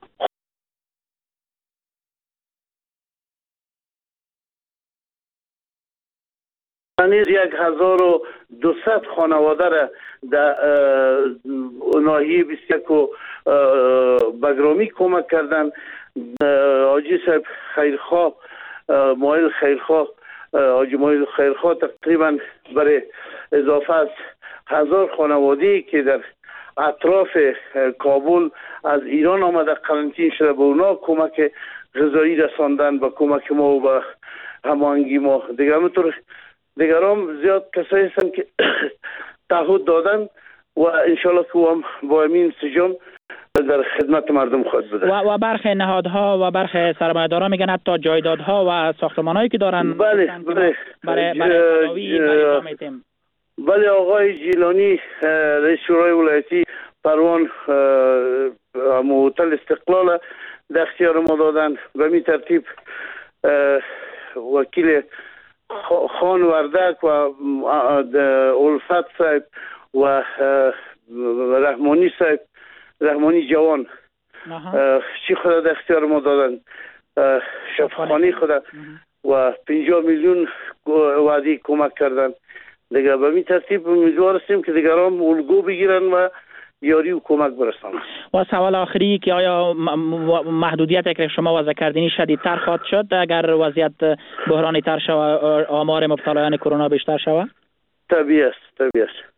نیز 1200 خانواده را در ناحیه 21 و بگرامی کمک کردن. حاجی صاحب خیرخواه، مایل خیرخواه، حاجی مایل خیرخواه تقریبا برای اضافه از 1000 خانواده‌ای که در اطراف کابل از ایران آمده قرنطین شده به اونا کمک غذایی رساندن با کمک ما و با هماهنگی ما. دیگه همونطور دیگرام زیاد کسایی هستن که تعهد دادن و انشالله که هم با امین انسجام در خدمت مردم خواهد بوده. و برخی نهادها و برخی سرمایه‌دارا میگن حتی جایدادها و ساختمانهایی که دارن بله آقای جیلانی رئیس شورای ولایتی پروان هتل استقلال در اختیار ما دادن. به می ترتیب وکیل خان وردک و الفت صاحب و رحمانی صاحب، رحمانی جوان چی خدا در اختیار ما دادن، شفاخانی خدا و 50 میلیون وعده کمک کردن. دیگه به می ترتیب امیدوار هستیم که دیگران الگو بگیرن و یاری و کمک برسانم. و سوال آخری که آیا محدودیت که شما وضع کردین شدیدتر خواهد شد اگر وضعیت بحرانی تر شود، آمار مبتلایان کرونا بیشتر شود؟ طبیعی است.